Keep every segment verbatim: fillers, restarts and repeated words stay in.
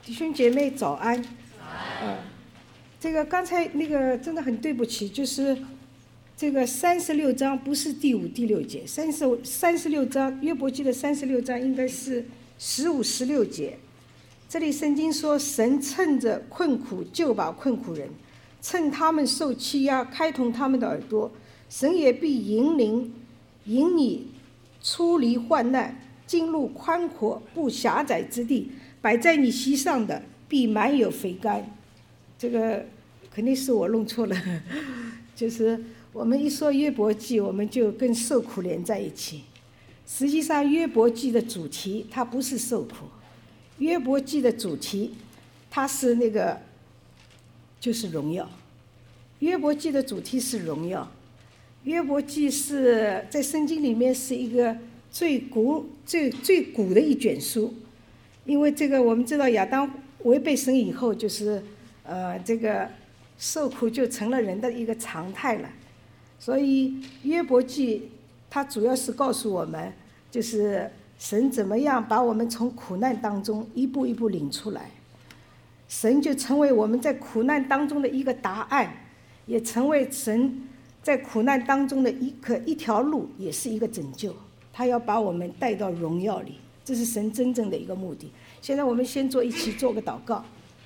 弟兄姐妹早安。呃，这个刚才那个真的很对不起，就是这个三十六章不是第五、第六节，三十三十六章约伯记的三十六章应该是十五、十六节。这里圣经说，神趁着困苦救拔困苦人，趁他们受欺压开通他们的耳朵，神也必引领引你出离患难，进入宽阔不狭窄之地，摆在你膝上的必满有肥甘。这个肯定是我弄错了，就是我们一说约伯记，我们就跟受苦连在一起。实际上约伯记的主题它不是受苦，约伯记的主题它是那个就是荣耀。约伯记的主题是荣耀。约伯记是在圣经里面是一个最古最最古的一卷书，因为这个我们知道亚当违背神以后，就是呃这个受苦就成了人的一个常态了。所以约伯记它主要是告诉我们，就是神怎么样把我们从苦难当中一步一步领出来，神就成为我们在苦难当中的一个答案，也成为神在苦难当中的一个一条路，也是一个拯救。他要把我们带到荣耀里，这是神真正的一个目的。现在我们先做一起做个祷告。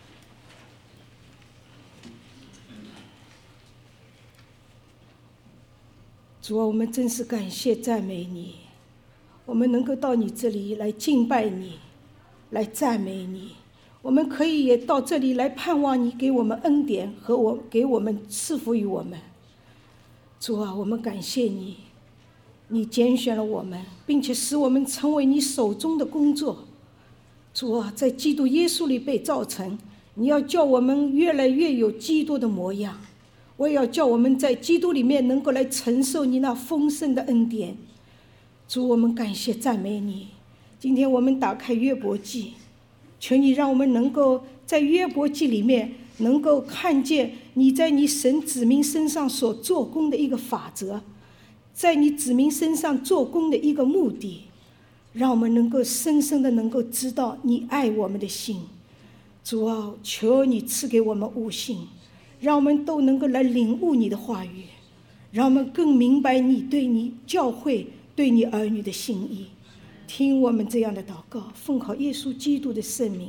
主啊，我们真是感谢赞美你，我们能够到你这里来敬拜你，来赞美你。我们可以也到这里来盼望你给我们恩典和我给我们赐福于我们。主啊，我们感谢你，你拣选了我们，并且使我们成为你手中的工作。主啊，在基督耶稣里被造成，你要叫我们越来越有基督的模样。我也要叫我们在基督里面能够来承受你那丰盛的恩典。主，我们感谢赞美你。今天我们打开约伯记，求你让我们能够在约伯记里面能够看见你在你神子民身上所做工的一个法则，在你子民身上做工的一个目的，让我们能够深深的能够知道你爱我们的心。主啊，求你赐给我们悟性，让我们都能够来领悟你的话语，让我们更明白你对你教会对你儿女的心意。听我们这样的祷告，奉靠耶稣基督的圣名。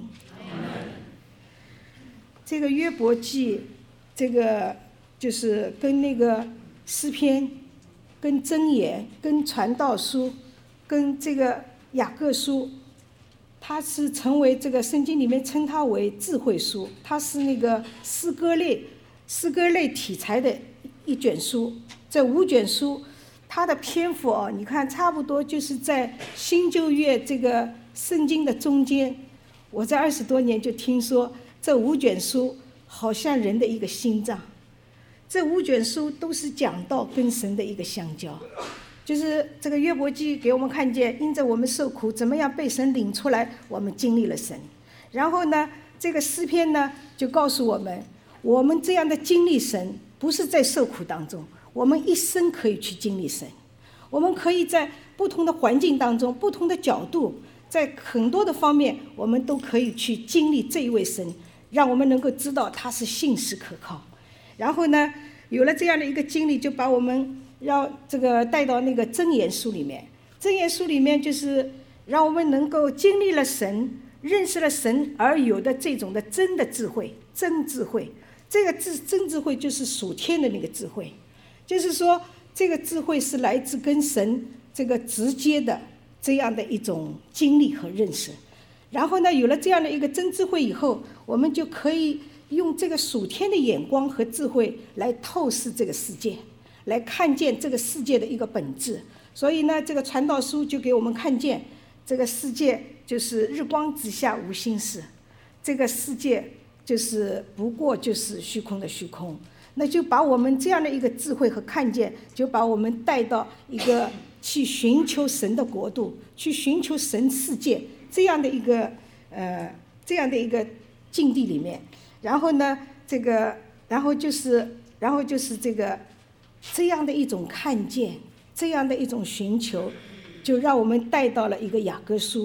这个约伯记，这个就是跟那个诗篇、跟箴言、跟传道书、跟这个雅各书，它是成为这个圣经里面称它为智慧书，它是那个诗歌类诗歌类题材的一卷书。这五卷书它的篇幅哦，你看差不多就是在新旧约这个圣经的中间。我在二十多年就听说这五卷书好像人的一个心脏，这五卷书都是讲到跟神的一个相交。就是这个约伯记给我们看见，因着我们受苦怎么样被神领出来，我们经历了神。然后呢，这个诗篇呢就告诉我们，我们这样的经历神不是在受苦当中，我们一生可以去经历神。我们可以在不同的环境当中，不同的角度，在很多的方面，我们都可以去经历这一位神，让我们能够知道他是信实可靠。然后呢，有了这样的一个经历，就把我们要这个带到那个箴言书里面。箴言书里面就是让我们能够经历了神，认识了神而有的这种的真的智慧，真智慧。这个智真智慧就是属天的那个智慧，就是说这个智慧是来自跟神这个直接的这样的一种经历和认识。然后呢，有了这样的一个真智慧以后，我们就可以用这个属天的眼光和智慧来透视这个世界，来看见这个世界的一个本质。所以呢，这个传道书就给我们看见，这个世界就是日光之下无心事，这个世界就是不过就是虚空的虚空。那就把我们这样的一个智慧和看见，就把我们带到一个去寻求神的国度，去寻求神世界这样的一个呃这样的一个境地里面。然后呢，这个然后就是然后就是这个这样的一种看见，这样的一种寻求，就让我们带到了一个雅各书。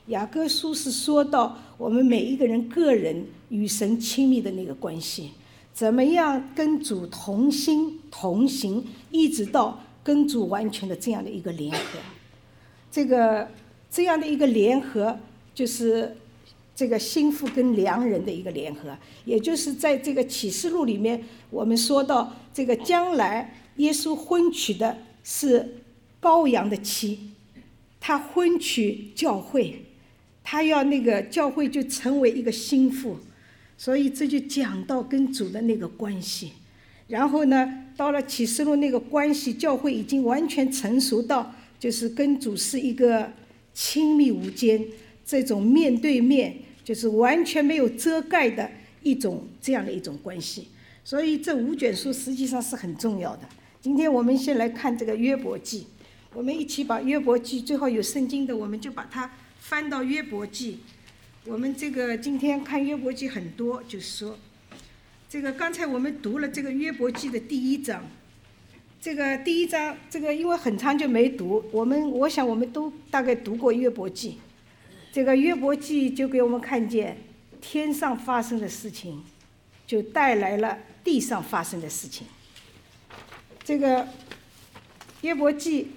雅各书是说到我们每一个人个人与神亲密的那个关系，怎么样跟主同心同行，一直到跟主完全的这样的一个联合。这个这样的一个联合，就是这个心腹跟良人的一个联合，也就是在这个启示录里面，我们说到这个将来耶稣婚娶的是羔羊的妻，他婚娶教会，他要那个教会就成为一个心腹，所以这就讲到跟主的那个关系。然后呢，到了启示录那个关系，教会已经完全成熟到就是跟主是一个亲密无间，这种面对面，就是完全没有遮盖的一种这样的一种关系。所以这五卷书实际上是很重要的。今天我们先来看这个约伯记，我们一起把约伯记，最好有圣经的我们就把它翻到约伯记。我们这个今天看约伯记很多，就是说这个刚才我们读了这个约伯记的第一章，这个第一章这个因为很长就没读，我们我想我们都大概读过约伯记。这个约伯记就给我们看见天上发生的事情就带来了地上发生的事情。这个约伯记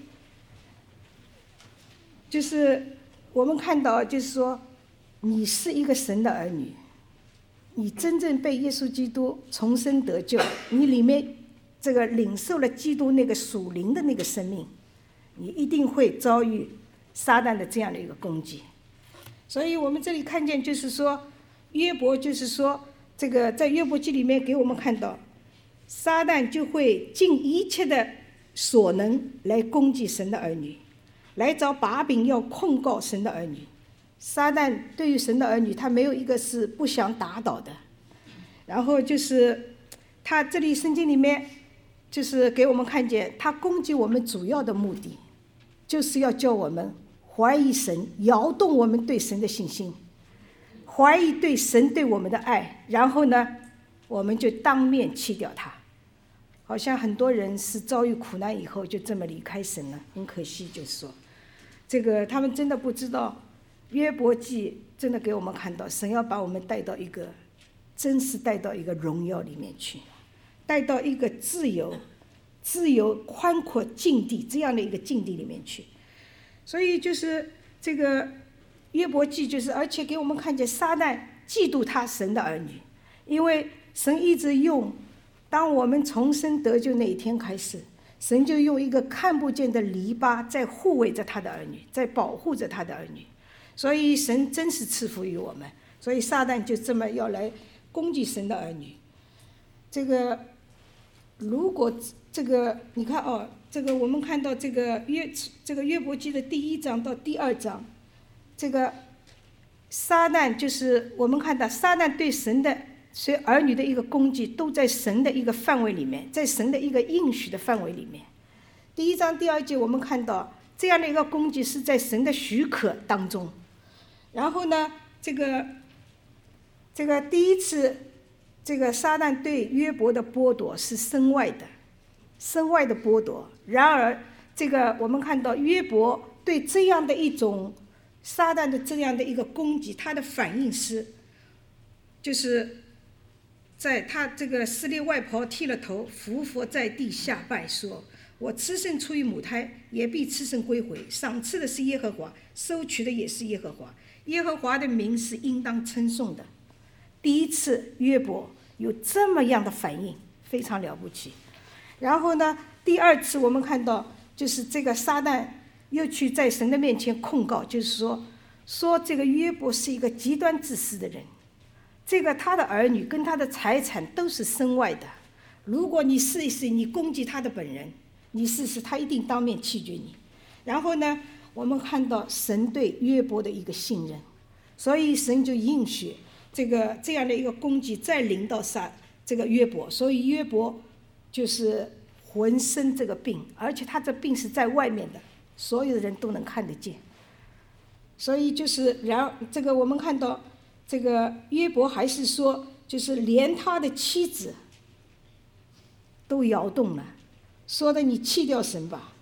就是我们看到，就是说你是一个神的儿女，你真正被耶稣基督重生得救，你里面这个领受了基督那个属灵的那个生命，你一定会遭遇撒旦的这样的一个攻击。所以我们这里看见就是说约伯，就是说这个在约伯记里面给我们看到撒旦就会尽一切的所能来攻击神的儿女，来找把柄要控告神的儿女。撒旦对于神的儿女，他没有一个是不想打倒的。然后就是他这里圣经里面就是给我们看见，他攻击我们主要的目的就是要叫我们怀疑神，摇动我们对神的信心，怀疑对神对我们的爱，然后呢我们就当面弃掉他。好像很多人是遭遇苦难以后就这么离开神了，很可惜，就是说这个他们真的不知道约伯记真的给我们看到神要把我们带到一个真是带到一个荣耀里面去，带到一个自由自由宽阔境地这样的一个境地里面去。所以就是这个约伯记，就是而且给我们看见撒旦嫉妒他神的儿女，因为神一直用当我们重生得救那一天开始，神就用一个看不见的篱笆在护卫着他的儿女，在保护着他的儿女。所以神真是赐福于我们，所以撒旦就这么要来攻击神的儿女。这个如果这个你看哦，这个我们看到这个约这个约伯记的第一章到第二章，这个撒旦就是我们看到撒旦对神的所以儿女的一个攻击都在神的一个范围里面，在神的一个应许的范围里面。第一章第二节我们看到这样的一个攻击是在神的许可当中。然后呢这个这个第一次这个撒旦对约伯的剥夺是身外的身外的剥夺，然而这个我们看到约伯对这样的一种撒旦的这样的一个攻击，他的反应是就是在他这个撕裂外袍剃了头，伏伏在地下拜说，我吃圣出于母胎，也必吃圣归回，赏赐的是耶和华，收取的也是耶和华，耶和华的名是应当称颂的。第一次约伯有这么样的反应，非常了不起。然后呢第二次我们看到就是这个撒旦又去在神的面前控告，就是说说这个约伯是一个极端自私的人，这个他的儿女跟他的财产都是身外的，如果你试一试你攻击他的本人，你试试他一定当面弃绝你。然后呢我们看到神对约伯的一个信任，所以神就应许这个这样的一个攻击再临到撒这个约伯，所以约伯就是浑身这个病，而且他这病是在外面的，所有的人都能看得见。所以就是然这个我们看到这个约伯还是说就是连他的妻子都摇动了，说的你弃掉神吧，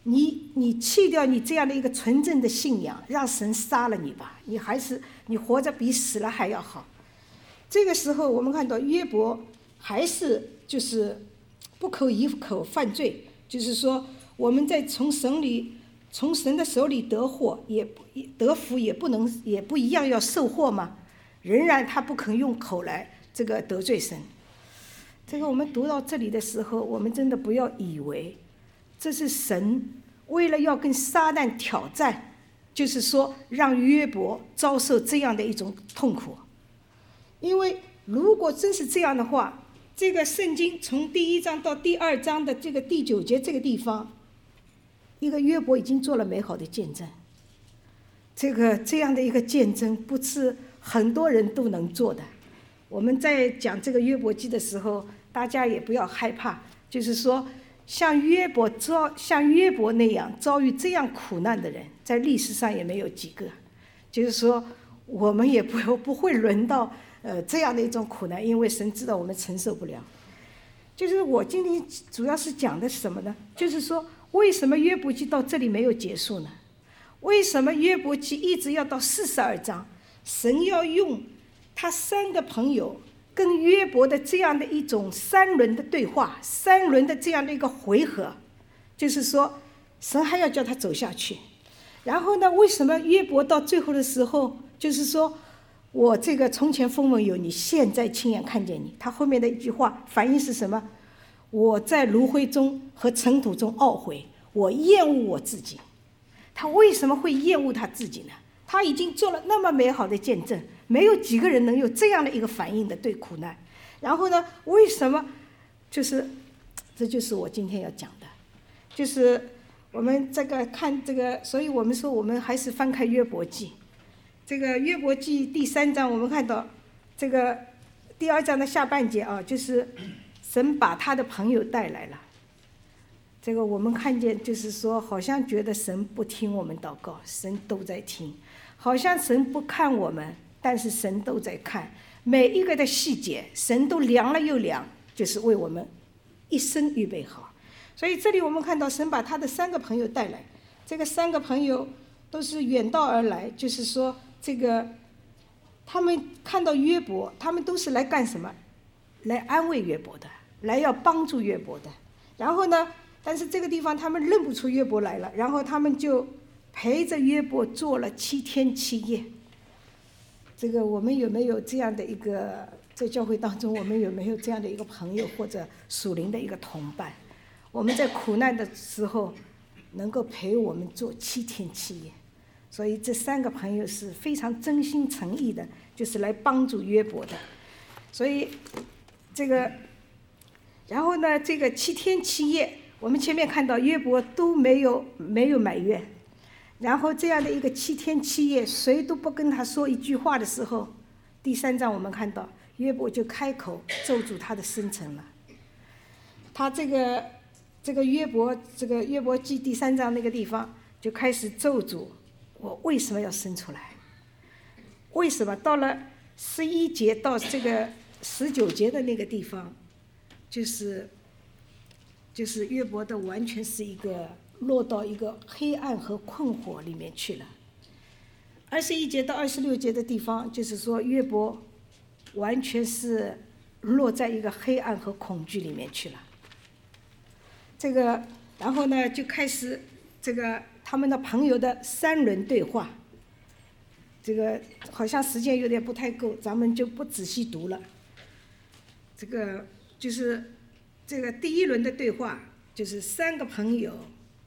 你你弃掉你这样的一个纯正的信仰，让神杀了你吧，你还是你活着比死了还要好。这个时候我们看到约伯还是就是不可一口犯罪，就是说我们在从神里从神的手里得祸也得福，也不能也不一样要受祸嘛，仍然他不肯用口来这个得罪神。这个我们读到这里的时候，我们真的不要以为这是神为了要跟撒旦挑战，就是说让约伯遭受这样的一种痛苦。因为如果真是这样的话，这个圣经从第一章到第二章的这个第九节这个地方，一个约伯已经做了美好的见证。这个这样的一个见证不是很多人都能做的。我们在讲这个约伯记的时候，大家也不要害怕，就是说像约伯遭像约伯那样遭遇这样苦难的人，在历史上也没有几个。就是说我们也不不会轮到呃这样的一种苦难，因为神知道我们承受不了。就是我今天主要是讲的是什么呢？就是说为什么约伯记到这里没有结束呢？为什么约伯记一直要到四十二章？神要用他三个朋友跟约伯的这样的一种三轮的对话，三轮的这样的一个回合，就是说神还要叫他走下去。然后呢，为什么约伯到最后的时候，就是说我这个从前风闻有你，现在亲眼看见你，他后面的一句话反映是什么？我在炉灰中和尘土中懊悔，我厌恶我自己。他为什么会厌恶他自己呢？他已经做了那么美好的见证，没有几个人能有这样的一个反应的对苦难。然后呢，为什么就是这就是我今天要讲的，就是我们这个看这个，所以我们说我们还是翻开约伯记。这个约伯记第三章，我们看到这个第二章的下半节啊，就是神把他的朋友带来了。这个我们看见，就是说好像觉得神不听我们祷告，神都在听；好像神不看我们，但是神都在看。每一个的细节，神都量了又量，就是为我们一生预备好。所以这里我们看到神把他的三个朋友带来，这个三个朋友都是远道而来，就是说这个他们看到约伯，他们都是来干什么？来安慰约伯的，来要帮助约伯的。然后呢，但是这个地方他们认不出约伯来了，然后他们就陪着约伯做了七天七夜。这个我们有没有这样的一个，在教会当中我们有没有这样的一个朋友或者属灵的一个同伴？我们在苦难的时候能够陪我们做七天七夜。所以这三个朋友是非常真心诚意的，就是来帮助约伯的。所以这个然后呢，这个七天七夜，我们前面看到约伯都没有没有埋怨，然后这样的一个七天七夜，谁都不跟他说一句话的时候，第三章我们看到约伯就开口咒诅他的生辰了。他这个这个约伯这个约伯记第三章那个地方就开始咒诅我为什么要生出来？为什么到了十一节到这个十九节的那个地方，就是就是约伯的完全是一个落到一个黑暗和困惑里面去了。二十一节到二十六节的地方，就是说约伯完全是落在一个黑暗和恐惧里面去了。这个然后呢，就开始这个他们的朋友的三轮对话。这个好像时间有点不太够，咱们就不仔细读了。这个就是这个第一轮的对话，就是三个朋友。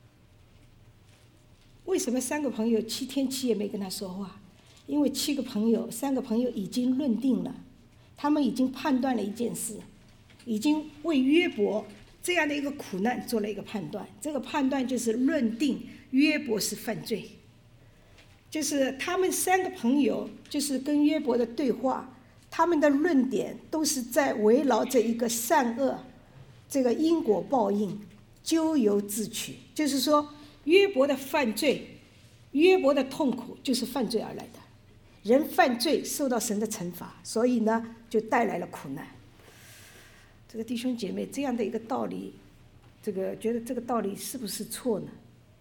为什么三个朋友七天七夜没跟他说话？因为七个朋友，三个朋友已经论定了，他们已经判断了一件事，已经为约伯这样的一个苦难做了一个判断。这个判断就是论定约伯是犯罪。就是他们三个朋友就是跟约伯的对话，他们的论点都是在围绕着一个善恶，这个因果报应，咎由自取。就是说约伯的犯罪，约伯的痛苦就是犯罪而来的。人犯罪受到神的惩罚，所以呢就带来了苦难。这个弟兄姐妹，这样的一个道理，这个觉得这个道理是不是错呢？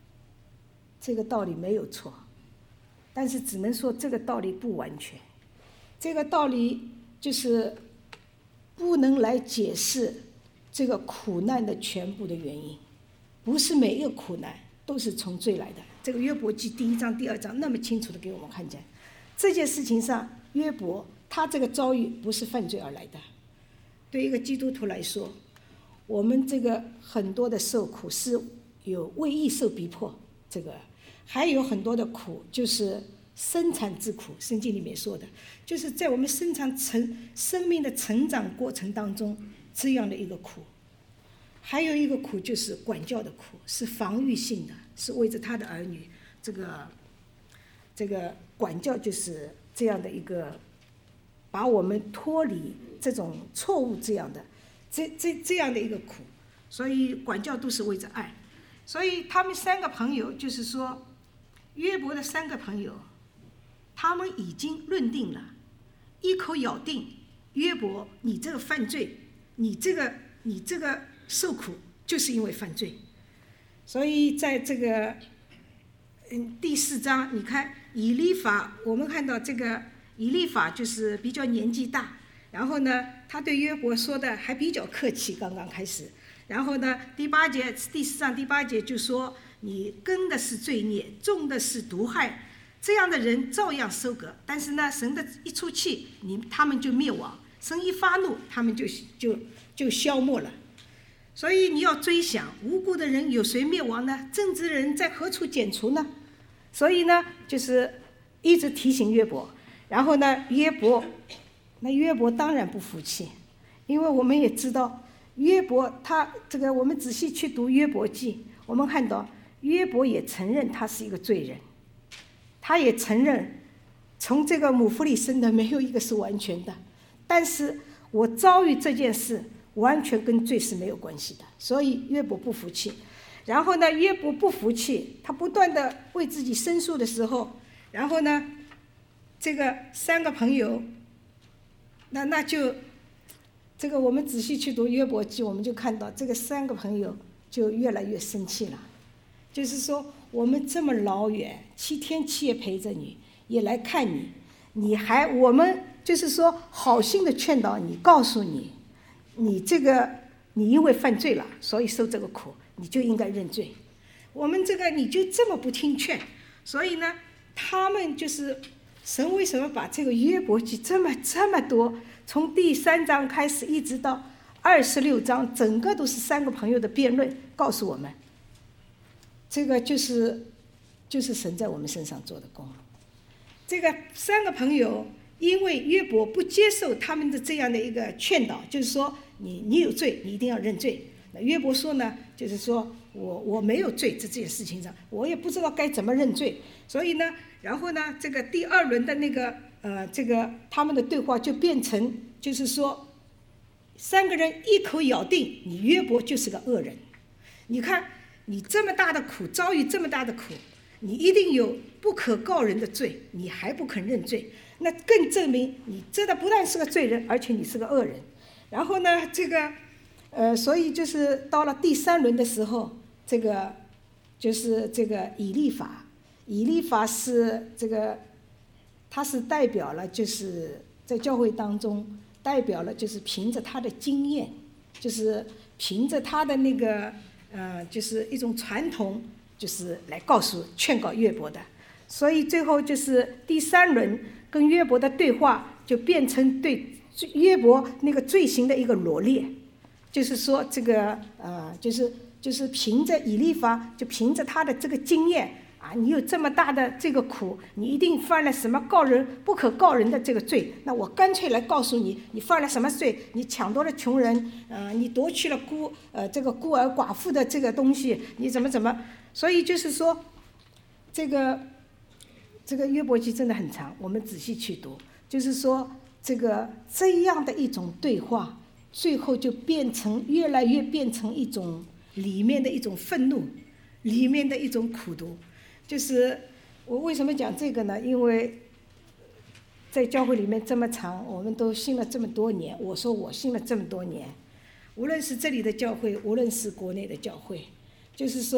这个道理没有错，但是只能说这个道理不完全。这个道理就是不能来解释这个苦难的全部的原因，不是每一个苦难都是从罪来的。这个约伯记第一章第二章那么清楚的给我们看见，这件事情上约伯他这个遭遇不是犯罪而来的。对一个基督徒来说，我们这个很多的受苦是有为义受逼迫，这个还有很多的苦就是生产之苦，圣经里面说的就是在我们生长成生命的成长过程当中这样的一个苦。还有一个苦就是管教的苦，是防御性的，是为着他的儿女，这个这个管教就是这样的一个把我们脱离这种错误这样的这这这样的一个苦。所以管教都是为着爱。所以他们三个朋友，就是说约伯的三个朋友，他们已经论定了，一口咬定约伯，你这个犯罪，你这个你这个受苦就是因为犯罪。所以在这个嗯第四章，你看以利法，我们看到这个以利法就是比较年纪大，然后呢他对约伯说的还比较客气，刚刚开始。然后呢第八节第四章第八节就说，你耕的是罪孽，种的是毒害，这样的人照样收割，但是呢神的一出气，你他们就灭亡，神一发怒，他们就就就消没了。所以你要追想，无辜的人有谁灭亡呢？正直的人在何处剪除呢？所以呢就是一直提醒约伯。然后呢约伯那约伯当然不服气，因为我们也知道约伯他这个，我们仔细去读约伯记，我们看到约伯也承认他是一个罪人，他也承认从这个母腹里生的没有一个是完全的，但是我遭遇这件事完全跟罪是没有关系的。所以约伯不服气。然后呢约伯不服气，他不断的为自己申诉的时候，然后呢这个三个朋友，那那就这个我们仔细去读约伯记，我们就看到这个三个朋友就越来越生气了。就是说我们这么老远七天七夜陪着你，也来看你，你还我们就是说好心的劝导你，告诉你你这个你因为犯罪了，所以受这个苦，你就应该认罪。我们这个你就这么不听劝，所以呢他们就是神为什么把这个约伯记这么这么多，从第三章开始一直到二十六章，整个都是三个朋友的辩论，告诉我们这个就是就是神在我们身上做的工。这个三个朋友因为约伯不接受他们的这样的一个劝导，就是说你你有罪，你一定要认罪。那约伯说呢，就是说我我没有罪，在这件事情上我也不知道该怎么认罪。所以呢然后呢这个第二轮的那个呃这个他们的对话就变成就是说三个人一口咬定你约伯就是个恶人。你看你这么大的苦，遭遇这么大的苦，你一定有不可告人的罪，你还不肯认罪，那更证明你真的不但是个罪人，而且你是个恶人。然后呢这个呃所以就是到了第三轮的时候，这个就是这个以利法以利法是这个他是代表了，就是在教会当中代表了，就是凭着他的经验，就是凭着他的那个呃就是一种传统，就是来告诉劝告约伯的。所以最后就是第三轮跟约伯的对话就变成对约伯那个罪行的一个罗列，就是说这个呃就是就是凭着以利法，就凭着他的这个经验啊，你有这么大的这个苦，你一定犯了什么告人不可告人的这个罪，那我干脆来告诉你，你犯了什么罪，你抢夺了穷人，呃，你夺去了孤呃这个孤儿寡妇的这个东西，你怎么怎么。所以就是说这个这个约伯记真的很长，我们仔细去读，就是说这个这样的一种对话，最后就变成越来越变成一种里面的一种愤怒，里面的一种苦毒。就是我为什么讲这个呢？因为在教会里面这么长，我们都信了这么多年，我说我信了这么多年，无论是这里的教会，无论是国内的教会，就是说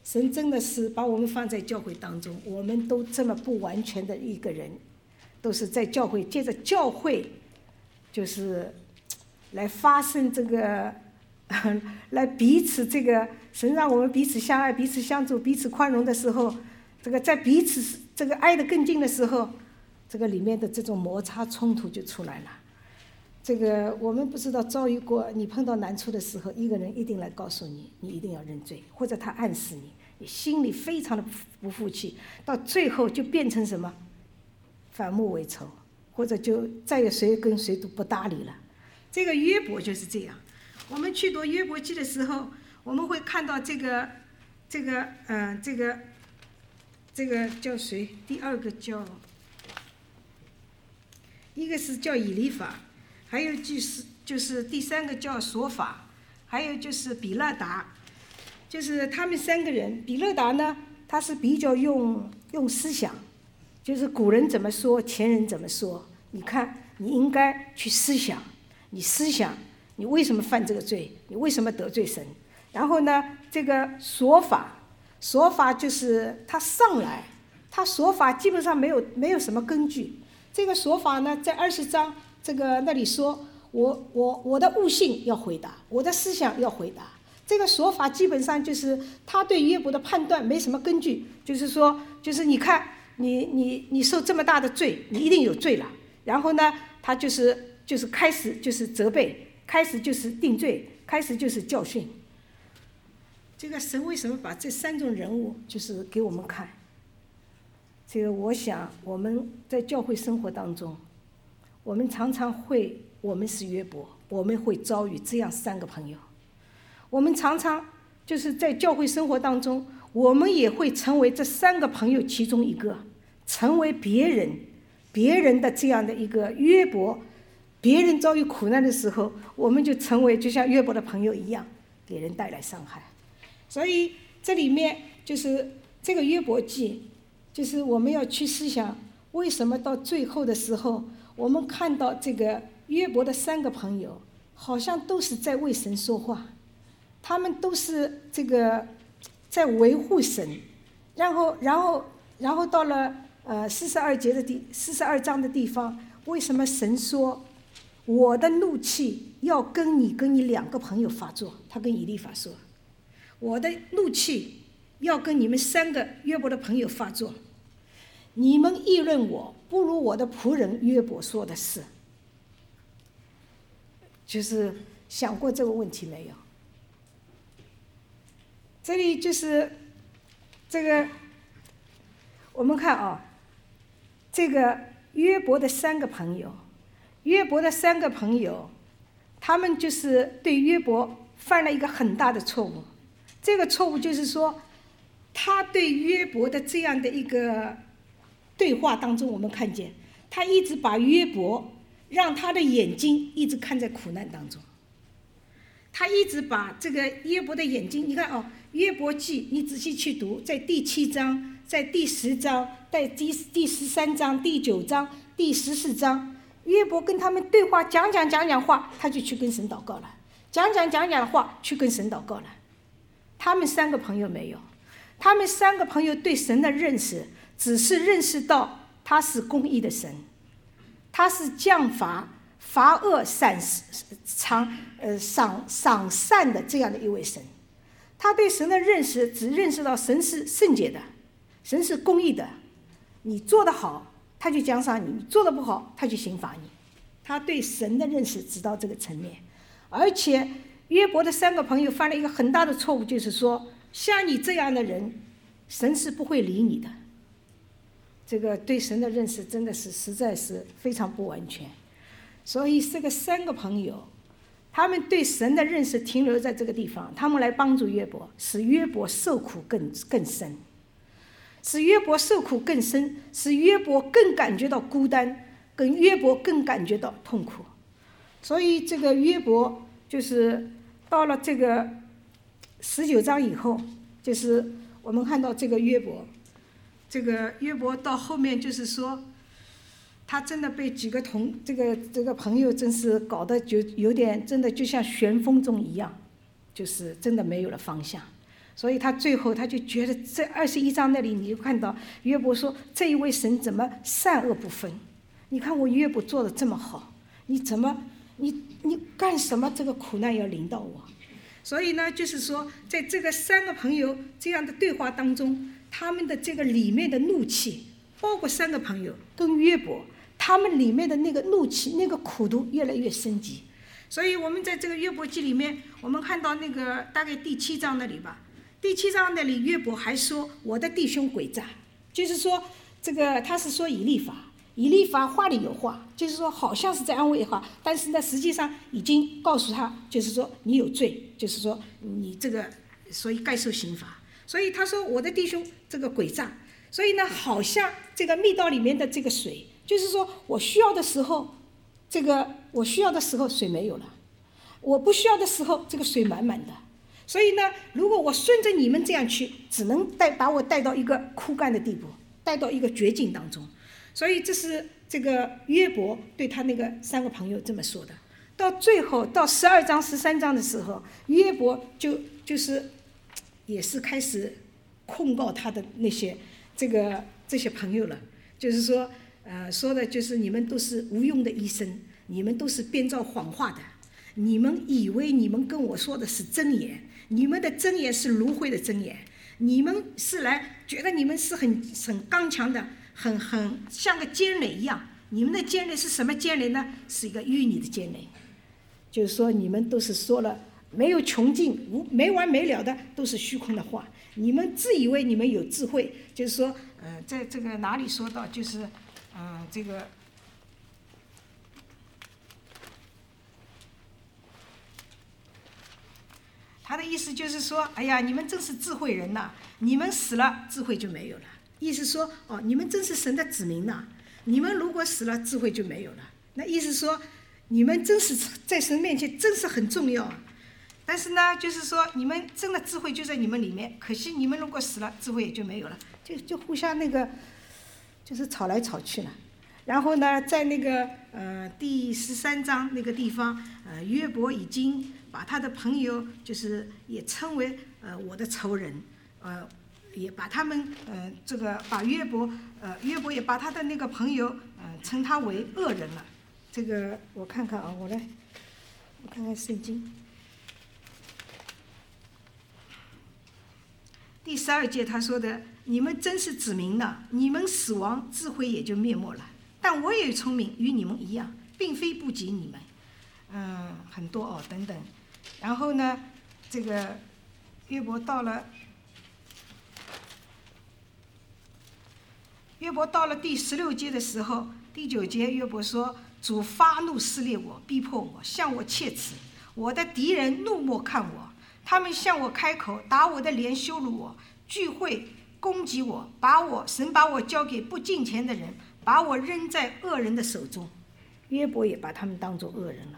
神真的是把我们放在教会当中，我们都这么不完全的一个人，都是在教会，借着教会，就是来发生这个，来彼此这个神让我们彼此相爱、彼此相助、彼此宽容的时候，这个在彼此这个爱得更近的时候，这个里面的这种摩擦冲突就出来了。这个我们不知道遭遇过，你碰到难处的时候，一个人一定来告诉你，你一定要认罪，或者他暗示你，你心里非常的不服气，到最后就变成什么？反目为仇，或者就再也谁跟谁都不搭理了。这个约伯就是这样。我们去读约伯记的时候，我们会看到这个，这个，嗯、呃，这个，这个叫谁？第二个叫，一个是叫以利法。还有就是就是第三个叫索法，还有就是比勒达，就是他们三个人。比勒达呢，他是比较用用思想，就是古人怎么说，前人怎么说，你看你应该去思想，你思想你为什么犯这个罪，你为什么得罪神。然后呢，这个索法，索法就是他上来，他索法基本上没有没有什么根据。这个索法呢，在二十章。这个那里说，我我我的悟性要回答，我的思想要回答。这个说法基本上就是他对约伯的判断没什么根据，就是说，就是你看你你你受这么大的罪，你一定有罪了。然后呢，他就是就是开始就是责备，开始就是定罪，开始就是教训。这个神为什么把这三种人物就是给我们看？这个我想我们在教会生活当中。我们常常会，我们是约伯，我们会遭遇这样三个朋友。我们常常就是在教会生活当中，我们也会成为这三个朋友其中一个，成为别人别人的这样的一个约伯。别人遭遇苦难的时候，我们就成为就像约伯的朋友一样，给人带来伤害。所以这里面就是这个约伯记，就是我们要去思想，为什么到最后的时候，我们看到这个约伯的三个朋友，好像都是在为神说话，他们都是这个在维护神，然后，然后，然后到了呃四十二节的地，四十二章的地方，为什么神说，我的怒气要跟你跟你两个朋友发作？他跟以利法说，我的怒气要跟你们三个约伯的朋友发作。你们议论我，不如我的仆人约伯说的是。就是想过这个问题没有？这里就是这个，我们看啊，这个约伯的三个朋友，约伯的三个朋友，他们就是对约伯犯了一个很大的错误。这个错误就是说，他对约伯的这样的一个对话当中，我们看见他一直把约伯让他的眼睛一直看在苦难当中，他一直把这个约伯的眼睛，你看哦，约伯记你仔细去读，在第七章，在第十章，在第第十三章、第九章、第十四章，约伯跟他们对话，讲讲讲讲话，他就去跟神祷告了，讲讲讲讲话，去跟神祷告了。他们三个朋友没有，他们三个朋友对神的认识，只是认识到他是公义的神，他是降罚罚恶赏赏呃赏赏善的这样的一位神。他对神的认识只认识到神是圣洁的，神是公义的，你做得好他就奖赏你，你做得不好他就刑罚你。他对神的认识只到这个层面。而且约伯的三个朋友犯了一个很大的错误，就是说像你这样的人，神是不会理你的。这个对神的认识真的是实在是非常不完全。所以这个三个朋友，他们对神的认识停留在这个地方，他们来帮助约伯，使约伯受苦更更深，使约伯受苦更深，使约伯更感觉到孤单，跟约伯更感觉到痛苦。所以这个约伯就是到了这个十九章以后，就是我们看到这个约伯，这个约伯到后面就是说，他真的被几个同这个这个朋友真是搞得就有点真的就像旋风中一样，就是真的没有了方向。 所以他最后他就觉得这二十一章那里你就看到约伯说，这一位神怎么善恶不分？你看我约伯做的这么好，你怎么你你干什么这个苦难要临到我？所以呢，就是说在这个三个朋友这样的对话当中，他们的这个里面的怒气，包括三个朋友跟约伯，他们里面的那个怒气那个苦毒越来越升级。所以我们在这个约伯记里面，我们看到那个大概第七章那里吧，第七章那里约伯还说我的弟兄诡诈，就是说这个他是说以利法，以利法话里有话，就是说好像是在安慰他，但是呢实际上已经告诉他，就是说你有罪，就是说你这个所以该受刑罚。所以他说我的弟兄这个诡诈，所以呢好像这个密道里面的这个水，就是说我需要的时候，这个我需要的时候水没有了，我不需要的时候这个水满满的。所以呢，如果我顺着你们这样去，只能带把我带到一个枯干的地步，带到一个绝境当中。所以这是这个约伯对他那个三个朋友这么说的。到最后到十二章十三章的时候，约伯就就是也是开始控告他的那些这个这些朋友了，就是说呃说的就是你们都是无用的医生，你们都是编造谎话的，你们以为你们跟我说的是真言，你们的真言是芦荟的真言，你们是来觉得你们是很很刚强的，很很像个尖雷一样。你们的尖雷是什么尖雷呢？是一个淤泥的尖雷，就是说你们都是说了没有穷尽无没完没了的，都是虚空的话。你们自以为你们有智慧，就是说呃在这个哪里说到，就是嗯、呃、这个他的意思就是说，哎呀，你们真是智慧人呐！你们死了，智慧就没有了。意思说，哦，你们真是神的子民呐！你们如果死了，智慧就没有了。那意思说，你们真是在神面前真是很重要啊。但是呢，就是说，你们真的智慧就在你们里面，可惜你们如果死了，智慧也就没有了，就就互相那个，就是吵来吵去了。然后呢，在那个呃第十三章那个地方，呃约伯已经把他的朋友就是也称为呃我的仇人，呃也把他们呃这个把约伯呃约伯也把他的那个朋友呃称他为恶人了。这个我看看啊，我来我看看圣经第十二节他说的，你们真是子民了，你们死亡，智慧也就灭没了。但我也聪明，与你们一样，并非不及你们。嗯，很多哦，等等。然后呢，这个约伯到了，约伯到了第十六节的时候，第九节约伯说：“主发怒撕裂我，逼迫我，向我切齿。我的敌人怒目看我，他们向我开口，打我的脸，羞辱我，聚会攻击我，把我神把我交给不敬虔的人。”把我扔在恶人的手中，约伯也把他们当作恶人了。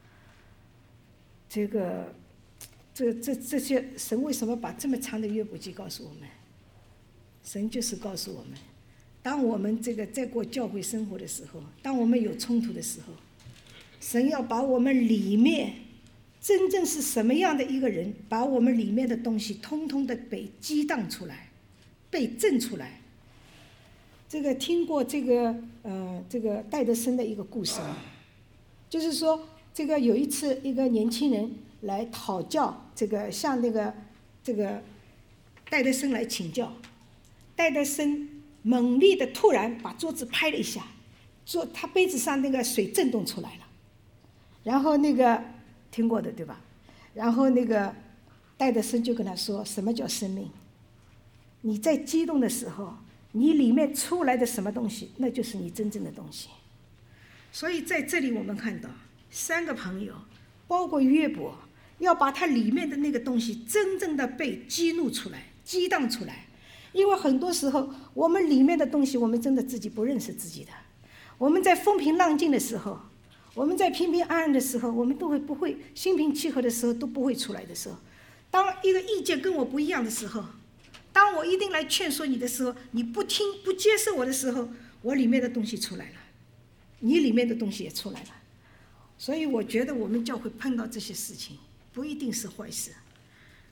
这个，这这这些神为什么把这么长的约伯记告诉我们？神就是告诉我们，当我们这个在过教会生活的时候，当我们有冲突的时候，神要把我们里面真正是什么样的一个人，把我们里面的东西通通的被激荡出来，被震出来。这个听过这个呃这个戴德生的一个故事吗？就是说这个有一次一个年轻人来讨教，这个向那个这个戴德生来请教，戴德生猛力的突然把桌子拍了一下，桌他杯子上那个水震动出来了，然后那个听过的对吧？然后那个戴德生就跟他说，什么叫生命？你在激动的时候，你里面出来的什么东西，那就是你真正的东西。所以在这里我们看到三个朋友，包括约伯，要把他里面的那个东西真正的被激怒出来，激荡出来。因为很多时候我们里面的东西，我们真的自己不认识自己的。我们在风平浪静的时候，我们在平平安安的时候，我们都会不会心平气和的时候都不会出来的时候，当一个意见跟我不一样的时候，当我一定来劝说你的时候，你不听不接受我的时候，我里面的东西出来了，你里面的东西也出来了。所以我觉得我们教会碰到这些事情不一定是坏事，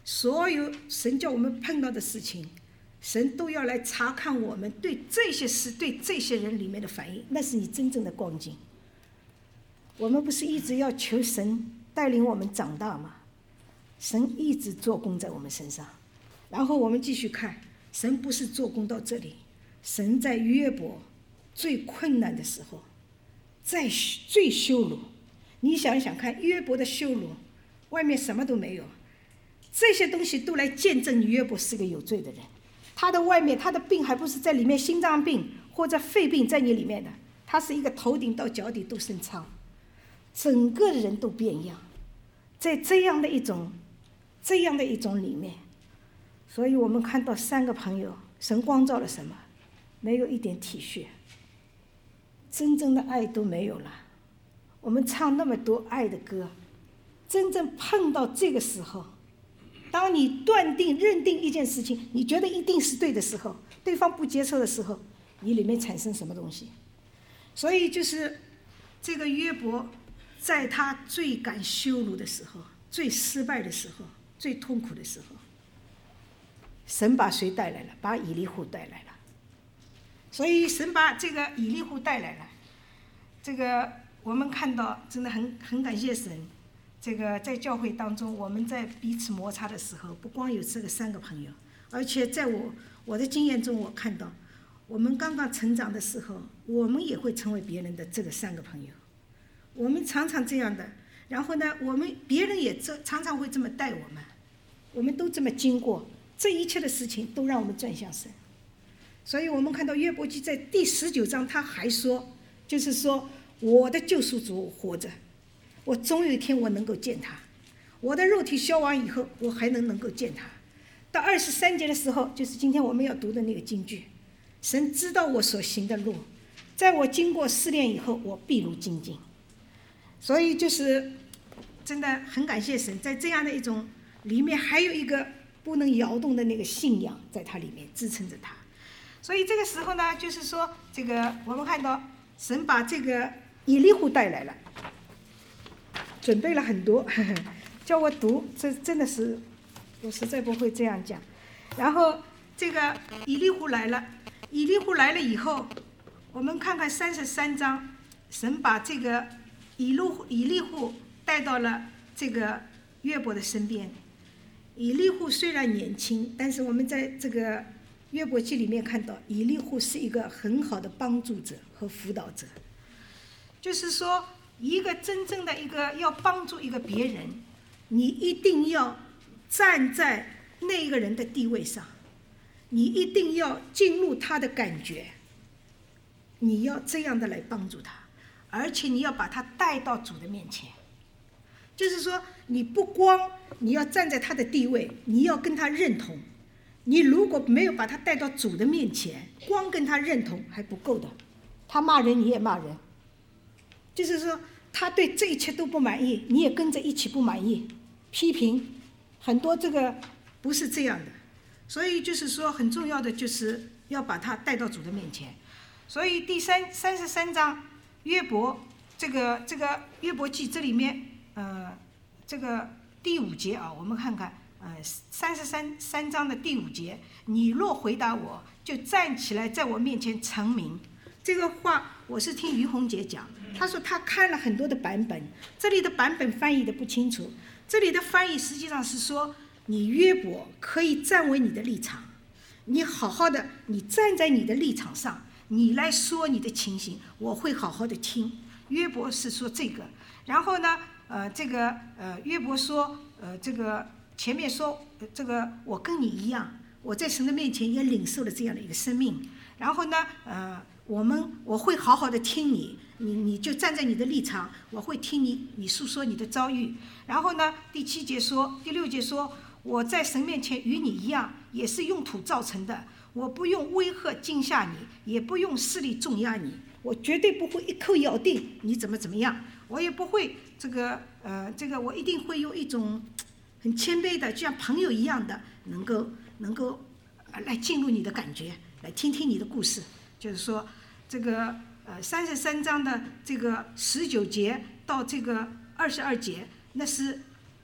所有神叫我们碰到的事情，神都要来查看我们对这些事、对这些人里面的反应，那是你真正的光景。我们不是一直要求神带领我们长大吗？神一直做工在我们身上。然后我们继续看，神不是做工到这里，神在约伯最困难的时候，在最羞辱。你想想看，约伯的羞辱，外面什么都没有，这些东西都来见证约伯是个有罪的人。他的外面，他的病还不是在里面，心脏病或者肺病在你里面的，他是一个头顶到脚底都生疮，整个人都变样。在这样的一种这样的一种里面，所以我们看到三个朋友，神光照了什么？没有一点体恤，真正的爱都没有了。我们唱那么多爱的歌，真正碰到这个时候，当你断定认定一件事情，你觉得一定是对的时候，对方不接受的时候，你里面产生什么东西？所以就是这个约伯，在他最感羞辱的时候，最失败的时候，最痛苦的时候，神把谁带来了？把以利户带来了。所以神把这个以利户带来了，这个我们看到真的很很感谢神。这个在教会当中，我们在彼此摩擦的时候，不光有这个三个朋友，而且在我我的经验中，我看到我们刚刚成长的时候，我们也会成为别人的这个三个朋友。我们常常这样的，然后呢，我们别人也这常常会这么带我们，我们都这么经过，这一切的事情都让我们转向神。所以我们看到约伯记在第十九章，他还说，就是说我的救赎主活着，我总有一天我能够见他，我的肉体消亡以后，我还能能够见他。到二十三节的时候，就是今天我们要读的那个经句，神知道我所行的路，在我经过试炼以后，我必如精进。所以就是真的很感谢神，在这样的一种里面，还有一个不能摇动的那个信仰在它里面支撑着他。所以这个时候呢，就是说这个我们看到神把这个以利户带来了，准备了很多，呵呵叫我读，这真的是我实在不会这样讲。然后这个以利户来了，以利户来了以后，我们看看三十三章，神把这个以利以利户带到了这个约伯的身边。以利户虽然年轻，但是我们在这个约伯记里面看到，以利户是一个很好的帮助者和辅导者。就是说，一个真正的一个要帮助一个别人，你一定要站在那个人的地位上，你一定要进入他的感觉，你要这样的来帮助他，而且你要把他带到主的面前。就是说，你不光你要站在他的地位，你要跟他认同。你如果没有把他带到主的面前，光跟他认同还不够的。他骂人你也骂人，就是说他对这一切都不满意，你也跟着一起不满意，批评很多，这个不是这样的。所以就是说很重要的就是要把他带到主的面前。所以第三三十三章约伯这个这个约伯记这里面呃这个第五节啊，我们看看呃三十三三章的第五节，你若回答我，就站起来在我面前成名。这个话我是听于洪杰讲，他说他看了很多的版本，这里的版本翻译的不清楚，这里的翻译实际上是说，你约伯可以站为你的立场，你好好的，你站在你的立场上，你来说你的情形，我会好好的听。约伯是说这个，然后呢，呃，这个呃，约伯说，呃，这个前面说，呃、这个我跟你一样，我在神的面前也领受了这样的一个生命，然后呢，呃，我们我会好好的听你，你你就站在你的立场，我会听你，你诉说你的遭遇。然后呢，第七节说，第六节说，我在神面前与你一样，也是用土造成的，我不用威吓惊吓你，也不用势力重压你，我绝对不会一口咬定你怎么怎么样，我也不会这个呃这个我一定会用一种很谦卑的，就像朋友一样的，能够能够来进入你的感觉，来听听你的故事。就是说，这个呃三十三章的这个十九节到这个二十二节，那是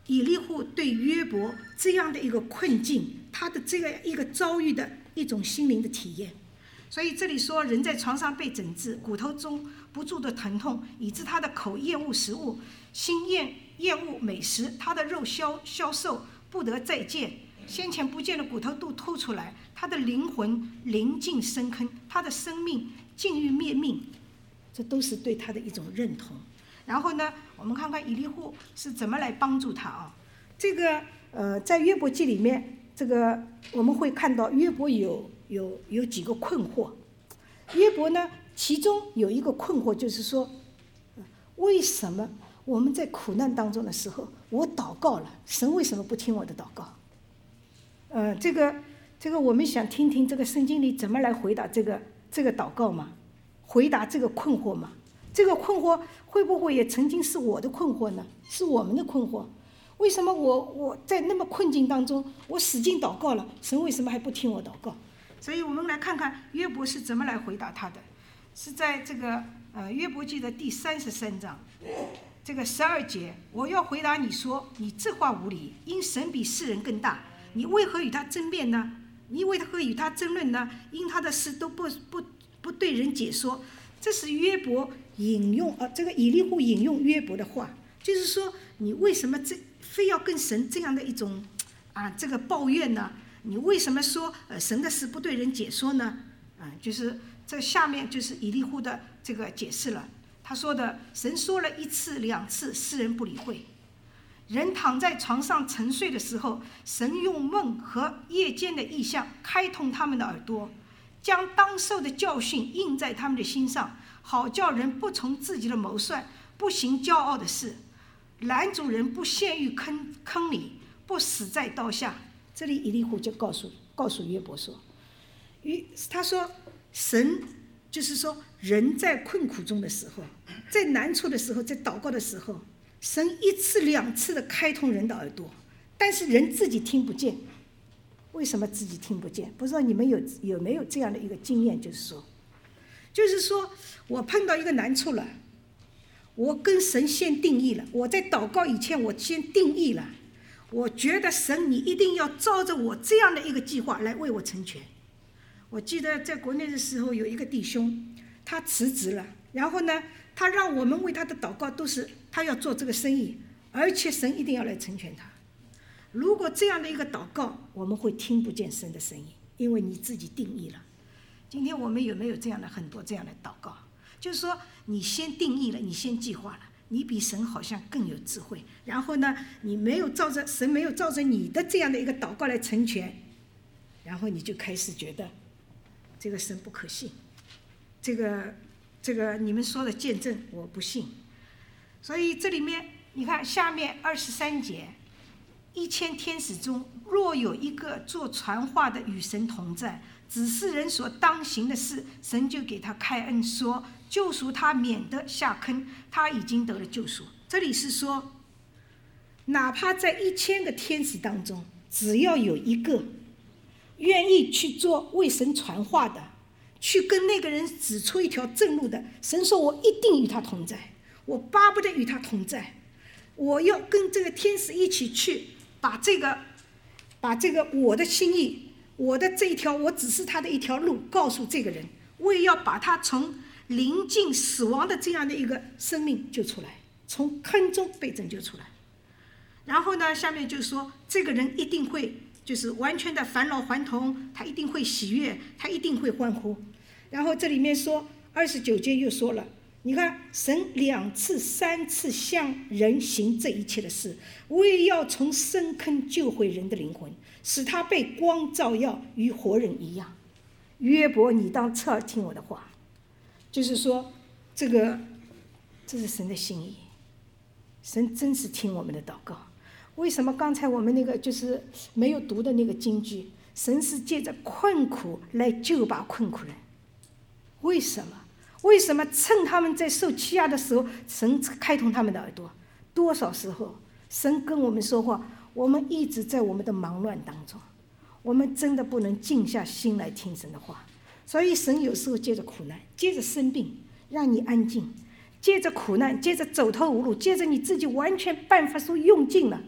以利户对约伯这样的一个困境，他的这个一个遭遇的一种心灵的体验。所以这里说，人在床上被诊治，骨头中不住的疼痛，以致他的口厌恶食物，心厌厌恶美食，他的肉消消瘦，不得再见。先前不见的骨头都凸出来，他的灵魂临近深坑，他的生命近于灭命。这都是对他的一种认同。然后呢，我们看看以利户是怎么来帮助他啊？这个呃，在约伯记里面，这个我们会看到约伯有有有几个困惑。约伯呢，其中有一个困惑就是说，为什么我们在苦难当中的时候，我祷告了，神为什么不听我的祷告？呃，这个这个我们想听听这个圣经里怎么来回答这个这个祷告嘛，回答这个困惑嘛。这个困惑会不会也曾经是我的困惑呢？是我们的困惑。为什么我我在那么困境当中，我使劲祷告了，神为什么还不听我祷告？所以我们来看看约伯是怎么来回答他的。是在这个呃约伯记的第三十三章，这个十二节，我要回答你说，你这话无理，因神比世人更大，你为何与他争辩呢？你为何与他争论呢？因他的事都不不不对人解说。这是约伯引用啊，这个以利户引用约伯的话，就是说你为什么这非要跟神这样的一种啊这个抱怨呢？你为什么说呃神的事不对人解说呢？啊，就是这下面就是以利户的这个解释了。他说的，神说了一次两次，世人不理会。人躺在床上沉睡的时候，神用梦和夜间的异象开通他们的耳朵，将当受的教训印在他们的心上，好叫人不从自己的谋算，不行骄傲的事，拦阻人不陷于坑坑里，不死在刀下。这里以利户就告诉告诉约伯说，他说神就是说人在困苦中的时候，在难处的时候，在祷告的时候，神一次两次的开通人的耳朵，但是人自己听不见。为什么自己听不见？不知道你们有有没有这样的一个经验，就是说就是说我碰到一个难处了，我跟神先定义了，我在祷告以前我先定义了，我觉得神你一定要照着我这样的一个计划来为我成全。我记得在国内的时候有一个弟兄，他辞职了，然后呢他让我们为他的祷告都是他要做这个生意，而且神一定要来成全他。如果这样的一个祷告，我们会听不见神的声音，因为你自己定义了。今天我们有没有这样的很多这样的祷告？就是说你先定义了，你先计划了，你比神好像更有智慧，然后呢你没有照着神没有照着你的这样的一个祷告来成全，然后你就开始觉得这个神不可信，这个这个你们说的见证我不信。所以这里面你看下面二十三节，一千天使中若有一个做传话的与神同在，指示人所当行的事，神就给他开恩，说救赎他免得下坑，他已经得了救赎。这里是说哪怕在一千个天使当中，只要有一个愿意去做为神传话的，去跟那个人指出一条正路的，神说我一定与他同在，我巴不得与他同在，我要跟这个天使一起去把这个把这个我的心意，我的这一条我只是他的一条路告诉这个人，我也要把他从临近死亡的这样的一个生命救出来，从坑中被拯救出来。然后呢下面就说这个人一定会就是完全的返老还童，他一定会喜悦，他一定会欢呼。然后这里面说二十九节又说了，你看神两次三次向人行这一切的事，为要从深坑救回人的灵魂，使他被光照耀，与活人一样。约伯你当侧耳听我的话，就是说这个这是神的心意，神真是听我们的祷告。为什么刚才我们那个就是没有读的那个金句，神是借着困苦来救拔困苦人？为什么？为什么趁他们在受欺压的时候，神开通他们的耳朵？多少时候神跟我们说话，我们一直在我们的忙乱当中，我们真的不能静下心来听神的话。所以神有时候借着苦难，借着生病让你安静，借着苦难，借着走投无路，借着你自己完全办法都用尽了，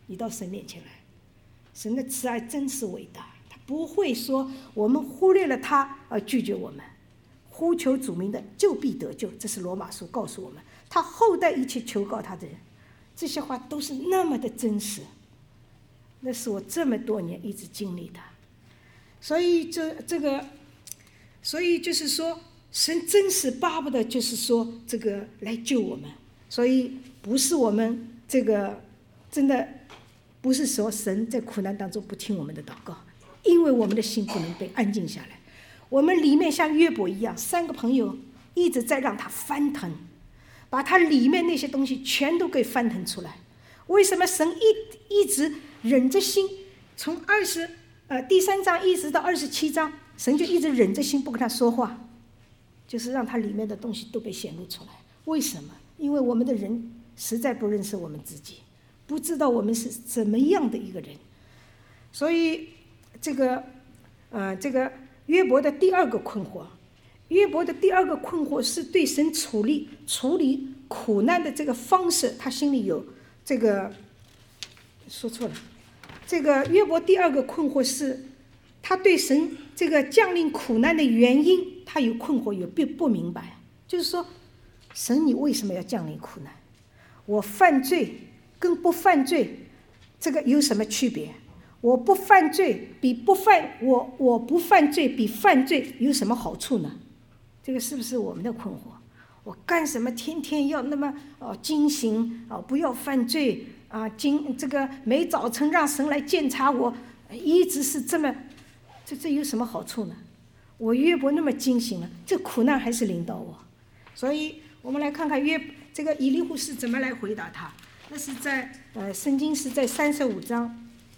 你到神面前来。神的慈爱真是伟大，他不会说我们忽略了他而拒绝我们。呼求主名的就必得救，这是罗马书告诉我们。他厚待一切求告他的人，这些话都是那么的真实，那是我这么多年一直经历的。所以这这个，所以就是说，神真是巴不得就是说这个来救我们。所以不是我们这个真的不是说神在苦难当中不听我们的祷告，因为我们的心不能被安静下来。我们里面像约伯一样，三个朋友一直在让他翻腾，把他里面那些东西全都给翻腾出来。为什么神一一直忍着心，从二十呃第三章一直到二十七章，神就一直忍着心不跟他说话，就是让他里面的东西都被显露出来。为什么？因为我们的人实在不认识我们自己，不知道我们是怎么样的一个人。所以这个呃这个约伯的第二个困惑，约伯的第二个困惑是对神处理处理苦难的这个方式，他心里有这个说错了。这个约伯第二个困惑是，他对神这个降临苦难的原因，他有困惑，有不不明白。就是说，神你为什么要降临苦难？我犯罪跟不犯罪，这个有什么区别？我不犯罪比不犯我我不犯罪比犯罪有什么好处呢？这个是不是我们的困惑？我干什么天天要那么哦警醒哦，不要犯罪啊！今这个每早晨让神来检查我，一直是这么，这这有什么好处呢？我约伯那么警醒了，这苦难还是临到我。所以我们来看看约这个以利户是怎么来回答他。那是在呃圣经是在三十五章。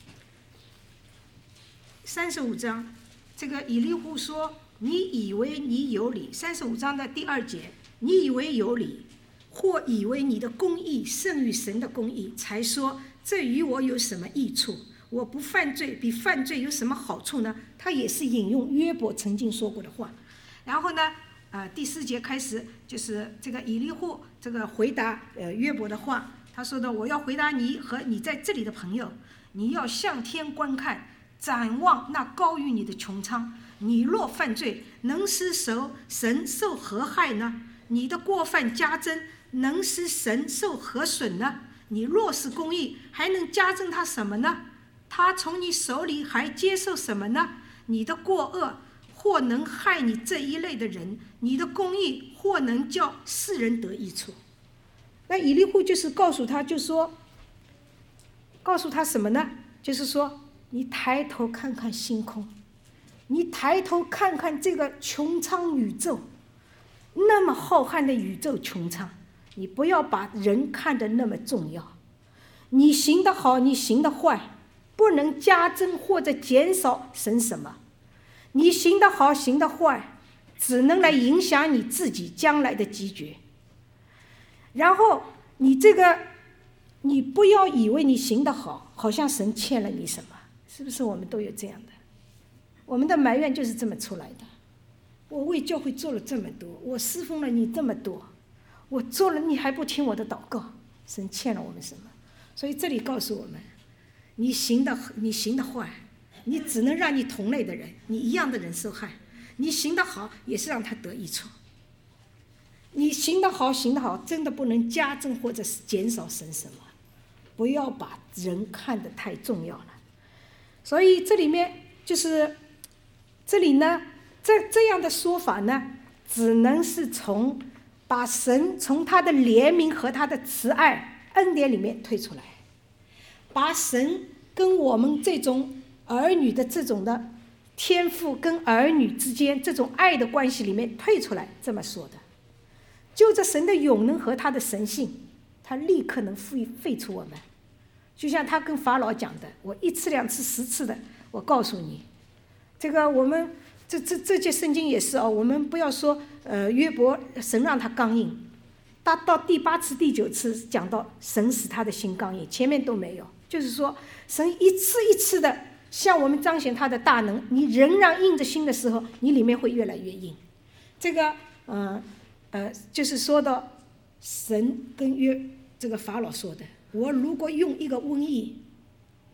三十五章，这个以利户说：“你以为你有理。”三十五章的第二节，你以为有理，或以为你的公义胜于神的公义，才说这与我有什么益处？我不犯罪，比犯罪有什么好处呢？他也是引用约伯曾经说过的话。然后呢，呃，第四节开始就是这个以利户这个回答呃约伯的话，他说的：“我要回答你和你在这里的朋友，你要向天观看。”展望那高于你的穹苍，你若犯罪，能使神受何害呢？你的过犯加增，能使神受何损呢？你若是公义，还能加增他什么呢？他从你手里还接受什么呢？你的过恶或能害你这一类的人，你的公义或能叫世人得益处。那以利户就是告诉他，就说，告诉他什么呢？就是说，你抬头看看星空，你抬头看看这个穹苍宇宙，那么浩瀚的宇宙穹苍，你不要把人看得那么重要。你行得好，你行得坏，不能加增或者减少神什么。你行得好，行得坏，只能来影响你自己将来的结局。然后你这个，你不要以为你行得好，好像神欠了你什么。是不是我们都有这样的？我们的埋怨就是这么出来的。我为教会做了这么多，我侍奉了你这么多，我做了你还不听我的祷告，神欠了我们什么？所以这里告诉我们，你行的你行的坏，你只能让你同类的人，你一样的人受害；你行的好，也是让他得益处。你行的好，行的好，真的不能加增或者是减少神什么，不要把人看得太重要了。所以这里面就是这里呢，这这样的说法呢，只能是从把神从他的怜悯和他的慈爱恩典里面退出来，把神跟我们这种儿女的这种的天父跟儿女之间这种爱的关系里面退出来，这么说的。就着神的永能和他的神性，他立刻能废废除我们。就像他跟法老讲的，我一次两次十次的，我告诉你，这个我们这这这节圣经也是哦，我们不要说呃约伯神让他刚硬，到到第八次第九次讲到神使他的心刚硬，前面都没有，就是说神一次一次的向我们彰显他的大能，你仍然硬着心的时候，你里面会越来越硬。这个呃呃就是说到神跟约这个法老说的。我如果用一个瘟疫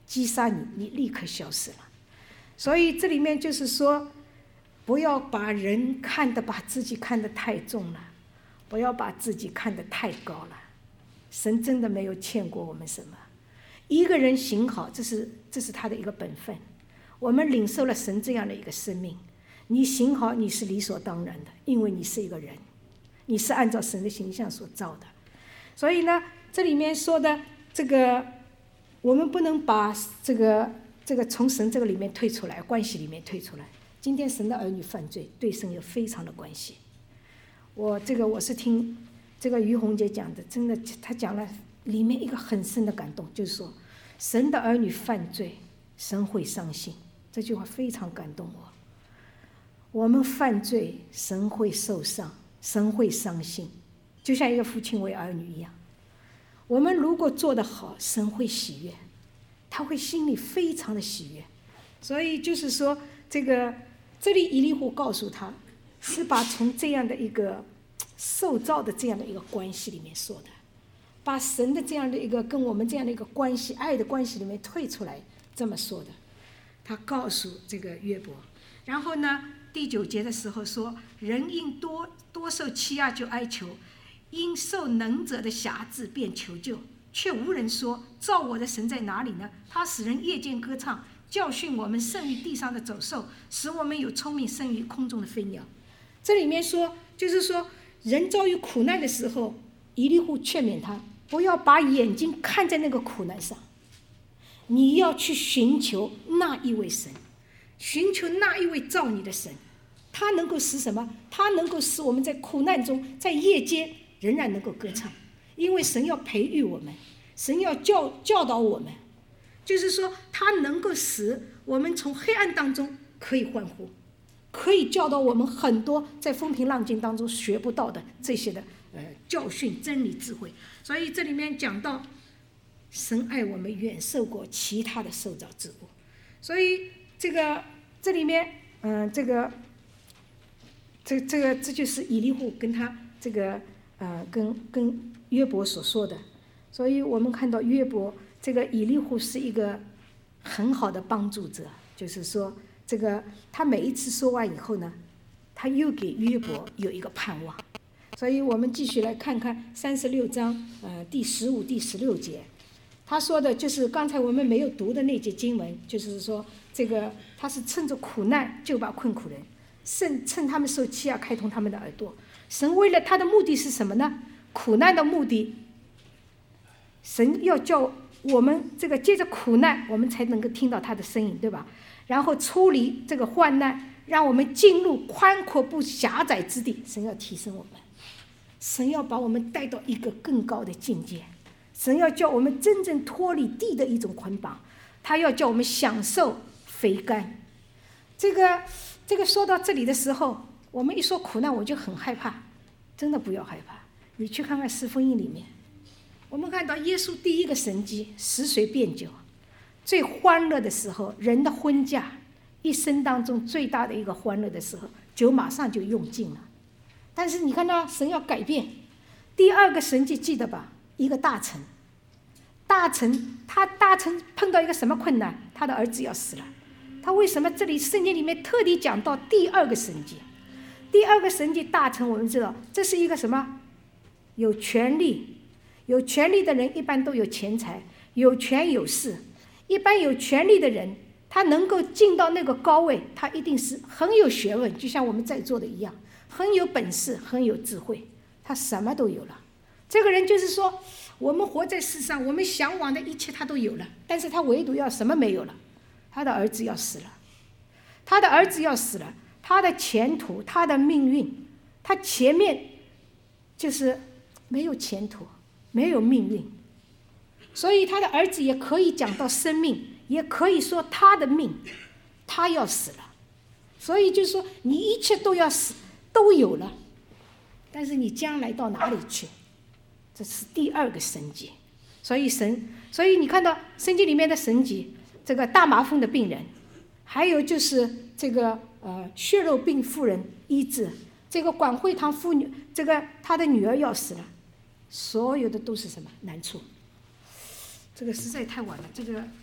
击杀你，你立刻消失了。所以这里面就是说，不要把人看得把自己看得太重了，不要把自己看得太高了。神真的没有欠过我们什么，一个人行好，这是这是他的一个本分。我们领受了神这样的一个生命，你行好你是理所当然的，因为你是一个人，你是按照神的形象所造的。所以呢，这里面说的这个，我们不能把这个这个从神这个里面退出来，关系里面退出来。今天神的儿女犯罪，对神有非常的关系。我这个我是听这个于红姐讲的，真的，她讲了里面一个很深的感动，就是说，神的儿女犯罪，神会伤心。这句话非常感动我。我们犯罪，神会受伤，神会伤心，就像一个父亲为儿女一样。我们如果做得好，神会喜悦，他会心里非常的喜悦。所以就是说，这个这里以利户告诉他，是把从这样的一个受造的这样的一个关系里面说的，把神的这样的一个跟我们这样的一个关系，爱的关系里面退出来，这么说的。他告诉这个约伯，然后呢，第九节的时候说，人因多多受欺压就哀求，因受能者的辖制便求救，却无人说，造我的神在哪里呢？他使人夜间歌唱，教训我们胜于地上的走兽，使我们有聪明胜于空中的飞鸟。这里面说，就是说人遭遇苦难的时候，以利户劝勉他，不要把眼睛看在那个苦难上，你要去寻求那一位神，寻求那一位造你的神。他能够使什么？他能够使我们在苦难中，在夜间仍然能够歌唱，因为神要培育我们，神要教教导我们，就是说他能够使我们从黑暗当中可以欢呼，可以教导我们很多在风平浪静当中学不到的这些的呃教训、真理、智慧。所以这里面讲到，神爱我们远胜过其他的受造之物。所以这个这里面，嗯、呃，这个这这个这就是以利户跟他这个呃跟跟约伯所说的。所以我们看到约伯这个以利户是一个很好的帮助者，就是说这个他每一次说完以后呢，他又给约伯有一个盼望。所以我们继续来看看三十六章呃第十五、第十六节，他说的就是刚才我们没有读的那节经文，就是说这个他是趁着苦难救拔困苦人，趁趁他们受欺压开通他们的耳朵。神为了他的目的是什么呢？苦难的目的，神要叫我们这个借着苦难，我们才能够听到他的声音，对吧？然后出离这个患难，让我们进入宽阔不狭窄之地。神要提升我们，神要把我们带到一个更高的境界，神要叫我们真正脱离地的一种捆绑，他要叫我们享受肥甘。这个这个说到这里的时候，我们一说苦难我就很害怕，真的不要害怕。你去看看四福音里面，我们看到耶稣第一个神迹，使水变酒，最欢乐的时候，人的婚嫁一生当中最大的一个欢乐的时候，酒马上就用尽了。但是你看到神要改变，第二个神迹记得吧？一个大臣，大臣他大臣碰到一个什么困难？他的儿子要死了。他为什么这里圣经里面特地讲到第二个神迹？第二个神迹大臣，我们知道这是一个什么？有权力，有权力的人一般都有钱财，有权有势。一般有权力的人，他能够进到那个高位，他一定是很有学问，就像我们在座的一样，很有本事，很有智慧，他什么都有了。这个人就是说，我们活在世上，我们向往的一切他都有了，但是他唯独要什么没有了？他的儿子要死了，他的儿子要死了，他的前途，他的命运，他前面就是没有前途，没有命运。所以他的儿子也可以讲到生命，也可以说他的命，他要死了。所以就是说，你一切都要死，都有了，但是你将来到哪里去？这是第二个神迹。所以神，所以你看到圣经里面的神迹，这个大麻风的病人，还有就是这个呃血肉病妇人医治，这个管会堂妇女，这个她的女儿要死了，所有的都是什么难处？这个实在太晚了，这个这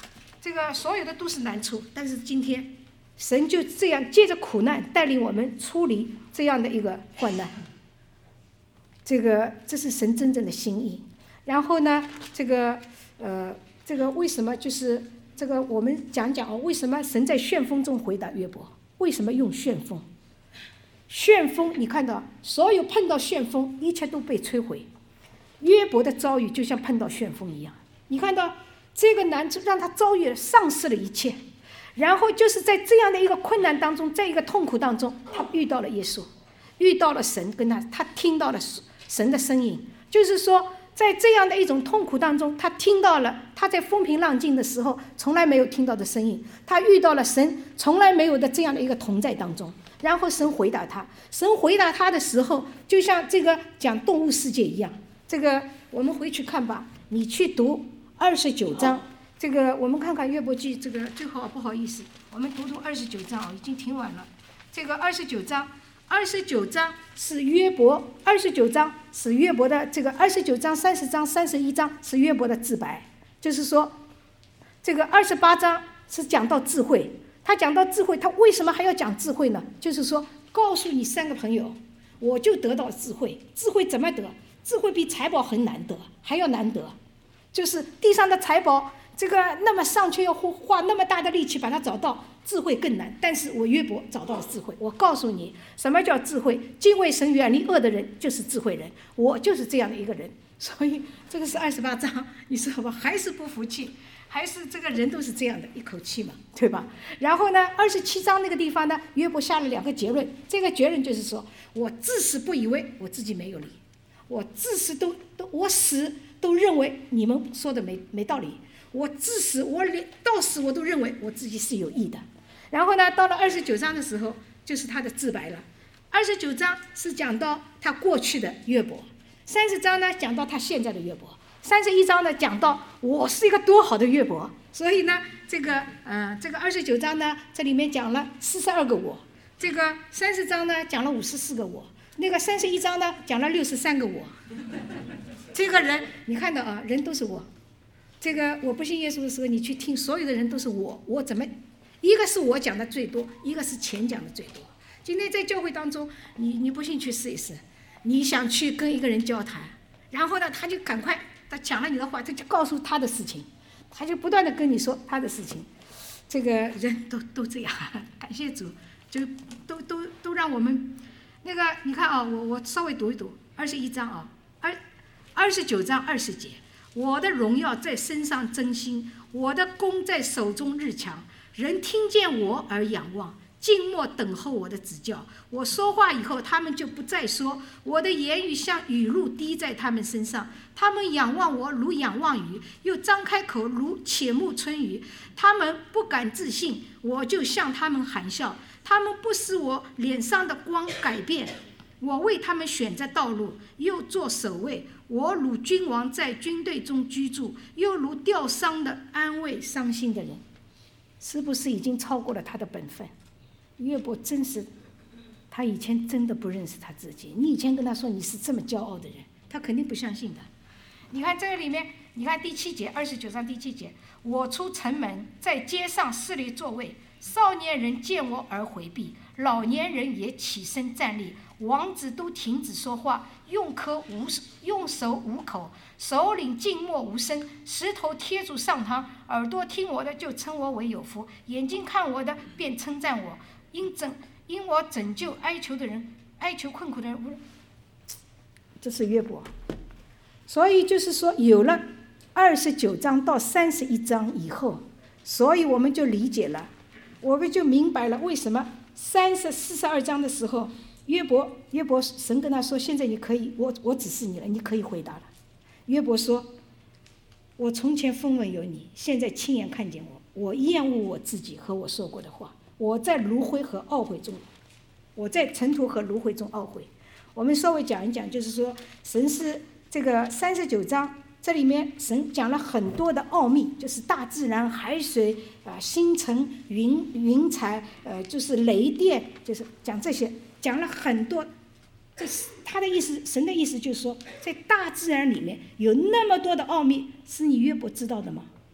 这个所有的都是难处，但是今天神就这样借着苦难带领我们处理这样的一个患难，这个这是神真正的心意。然后呢，这个呃，这个为什么就是这个我们讲讲哦，为什么神在旋风中回答约伯？为什么用旋风？旋风，你看到所有碰到旋风，一切都被摧毁。约伯的遭遇就像碰到旋风一样，你看到这个难处让他遭遇了丧失了一切，然后就是在这样的一个困难当中，在一个痛苦当中，他遇到了耶稣，遇到了神，跟他他听到了神的声音，就是说在这样的一种痛苦当中，他听到了他在风平浪静的时候从来没有听到的声音，他遇到了神从来没有的这样的一个同在当中，然后神回答他，神回答他的时候就像这个讲动物世界一样。这个我们回去看吧，你去读二十九章，这个我们看看约伯记，这个最好不好意思，我们读读二十九章啊，已经挺晚了。这个二十九章，二十九章是约伯，二十九章是约伯的这个二十九章、三十章、三十一章是约伯的自白，就是说，这个二十八章是讲到智慧，他讲到智慧，他为什么还要讲智慧呢？就是说，告诉你三个朋友，我就得到智慧，智慧怎么得？智慧比财宝很难得，还要难得，就是地上的财宝，这个那么上去要花那么大的力气把它找到，智慧更难。但是我约伯找到了智慧，我告诉你，什么叫智慧？敬畏神、远离恶的人就是智慧人，我就是这样的一个人。所以这个是二十八章，你说吧，还是不服气，还是这个人都是这样的一口气嘛，对吧？然后呢，二十七章那个地方呢，约伯下了两个结论，这个结论就是说，我至死不以为我自己没有理。我至死都都我死都认为你们说的没没道理，我至死我连到死我都认为我自己是有益的。然后呢，到了二十九章的时候，就是他的自白了。二十九章是讲到他过去的约伯，三十章呢讲到他现在的约伯，三十一章呢讲到我是一个多好的约伯。所以呢，这个呃这个二十九章呢，这里面讲了四十二个我，这个三十章呢讲了五十四个我。那个三十一章呢，讲了六十三个我。这个人，你看到啊，人都是我。这个我不信耶稣的时候，你去听，所有的人都是我。我怎么，一个是我讲的最多，一个是钱讲的最多。今天在教会当中，你你不信去试一试，你想去跟一个人交谈，然后呢，他就赶快，他讲了你的话，他就告诉他的事情，他就不断的跟你说他的事情。这个人都都这样，感谢主，就都都都让我们。那个你看啊，我我稍微读一读二十一章啊，二二十九章二十节，我的荣耀在身上增新，我的弓在手中日强，人听见我而仰望，静默等候我的指教。我说话以后，他们就不再说，我的言语像雨露滴在他们身上，他们仰望我如仰望雨，又张开口如且慕春雨。他们不敢置信，我就向他们含笑。他们不使我脸上的光改变，我为他们选择道路，又做守卫。我如君王在军队中居住，又如吊丧的安慰伤心的人。是不是已经超过了他的本分？约伯真是，他以前真的不认识他自己。你以前跟他说你是这么骄傲的人，他肯定不相信的。你看这个里面，你看第七节，二十九章第七节，我出城门，在街上侍立座位。少年人见我而回避，老年人也起身站立，王子都停止说话，用口无用手捂口，首领静默无声，石头贴住上膛，耳朵听我的就称我为有福，眼睛看我的便称赞我，因拯因我拯救哀求的人，哀求困苦的人。这是约伯。所以就是说，有了二十九章到三十一章以后，所以我们就理解了。我们就明白了为什么三十四十二章的时候，约伯约伯神跟他说：“现在你可以，我我指示你了，你可以回答了。”约伯说：“我从前风闻有你，现在亲眼看见我，我厌恶我自己和我说过的话。我在炉灰和懊悔中，我在尘土和炉灰中懊悔。”我们稍微讲一讲，就是说神是这个三十九章。这里面神讲了很多的奥秘，就是大自然、海水啊、星辰、云云彩，呃，就是雷电，就是讲这些，讲了很多。这是他的意思，神的意思就是说，在大自然里面有那么多的奥秘，是你约伯知道的吗？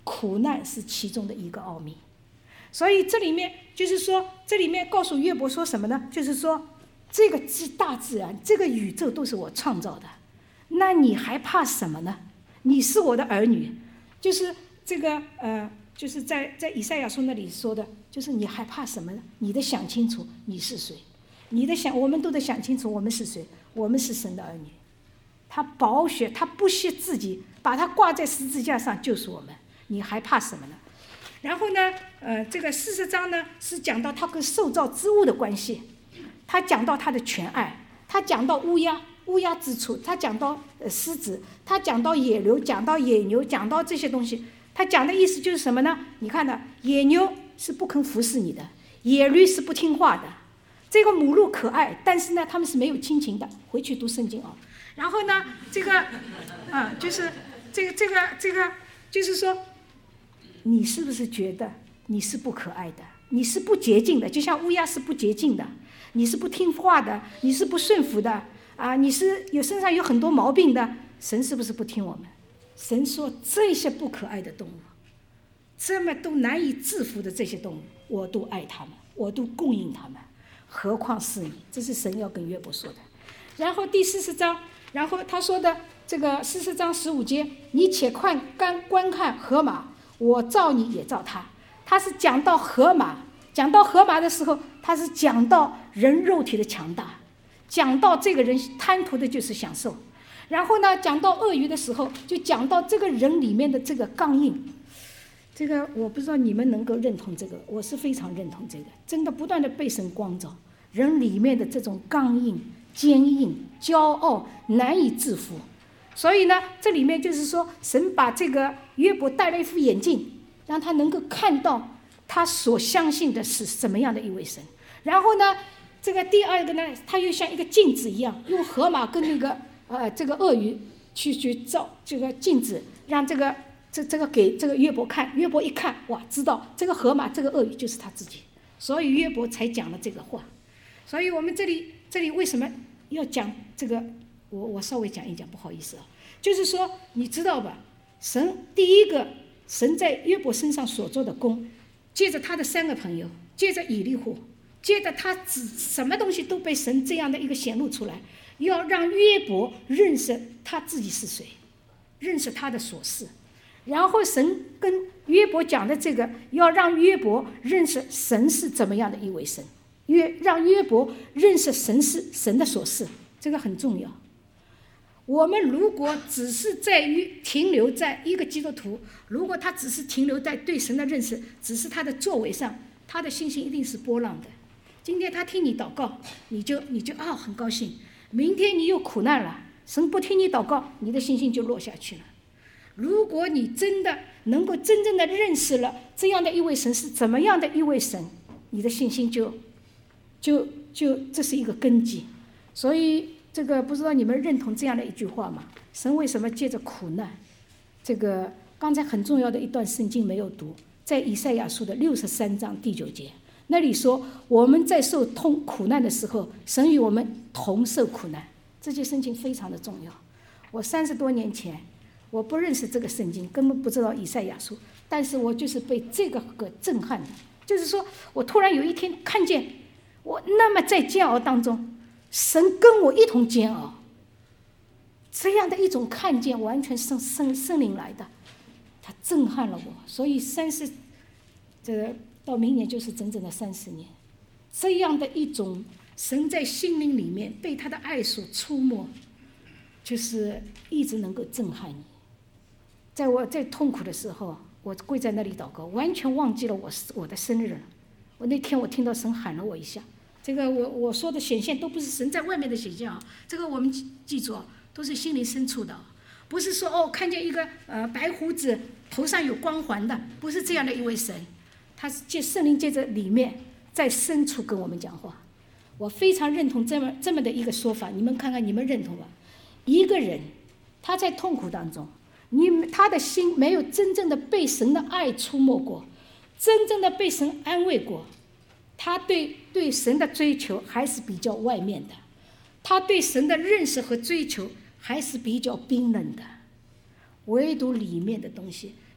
苦难是其中的一个奥秘。所以这里面就是说，这里面告诉约伯说什么呢？就是说，这个大自然，这个宇宙都是我创造的，那你还怕什么呢？你是我的儿女，就是这个呃，就是在在以赛亚书那里说的，就是你还怕什么呢？你得想清楚你是谁，你的想，我们都得想清楚我们是谁，我们是神的儿女。他宝血，他不惜自己把他挂在十字架上救赎我们，你还怕什么呢？然后呢，呃，这个四十章呢是讲到他跟受造之物的关系，他讲到他的全爱，他讲到乌鸦，乌鸦之处，他讲到呃狮子，他讲到野牛，讲到野牛，讲到这些东西，他讲的意思就是什么呢？你看呢，野牛是不肯服侍你的，野驴是不听话的，这个母鹿可爱，但是呢，他们是没有亲情的。回去读圣经啊。然后呢，这个，啊，就是这个这个这个，就是说，你是不是觉得你是不可爱的？你是不洁净的，就像乌鸦是不洁净的，你是不听话的，你是不顺服的啊，你是有身上有很多毛病的。神是不是不听我们？神说这些不可爱的动物，这么都难以制服的这些动物，我都爱他们，我都供应他们，何况是你？这是神要跟约伯说的。然后第四十章，然后他说的这个四十章十五节，你且看观观看河马，我造你也造他。他是讲到河马，讲到河马的时候，他是讲到人肉体的强大，讲到这个人贪图的就是享受。然后呢，讲到鳄鱼的时候，就讲到这个人里面的这个刚硬。这个我不知道你们能够认同这个，我是非常认同这个，真的不断的被神光照，人里面的这种刚硬、坚硬、骄傲难以制服。所以呢，这里面就是说，神把这个约伯戴了一副眼镜，让他能够看到他所相信的是什么样的一位神。然后呢，这个第二个呢，他又像一个镜子一样，用河马跟那个呃这个鳄鱼去去照这个镜子，让这个这这个给这个约伯看。约伯一看，哇，知道这个河马这个鳄鱼就是他自己，所以约伯才讲了这个话。所以我们这里这里为什么要讲这个？我我稍微讲一讲，不好意思啊，就是说你知道吧，神第一个，神在约伯身上所做的功，借着他的三个朋友，借着以利户，借着他只什么东西都被神这样的一个显露出来，要让约伯认识他自己是谁，认识他的所事。然后神跟约伯讲的这个，要让约伯认识神是怎么样的一位神，约让约伯认识神是神的所事，这个很重要。我们如果只是在于停留在一个基督徒，如果他只是停留在对神的认识，只是他的作为上，他的信心一定是波浪的。今天他听你祷告，你就你就啊很高兴，明天你又苦难了，神不听你祷告，你的信心就落下去了。如果你真的能够真正的认识了这样的一位神是怎么样的一位神，你的信心就就就这是一个根基。所以这个不知道你们认同这样的一句话吗？神为什么借着苦难？这个刚才很重要的一段圣经没有读，在以赛亚书的六十三章第九节，那里说我们在受痛苦难的时候，神与我们同受苦难。这节圣经非常的重要。我三十多年前我不认识这个圣经，根本不知道以赛亚书，但是我就是被这个给震撼的。就是说我突然有一天看见我那么在煎熬当中，神跟我一同煎熬，这样的一种看见完全是圣圣灵来的，它震撼了我。所以三十这个到明年就是整整的三十年，这样的一种神在心灵里面被他的爱所触摸，就是一直能够震撼你。在我在痛苦的时候，我跪在那里祷告，完全忘记了我我的生日了。我那天我听到神喊了我一下，这个我我说的显现都不是神在外面的显现啊，这个我们记住，都是心灵深处的，不是说哦看见一个呃白胡子头上有光环的，不是这样的一位神，他是借圣灵借着里面在深处跟我们讲话。我非常认同这么这么的一个说法，你们看看你们认同吧？一个人他在痛苦当中，你他的心没有真正的被神的爱触摸过，真正的被神安慰过，他对对神的追求还是比较外面的，他对神的认识和追求还是比较冰冷的。唯独里面的东西，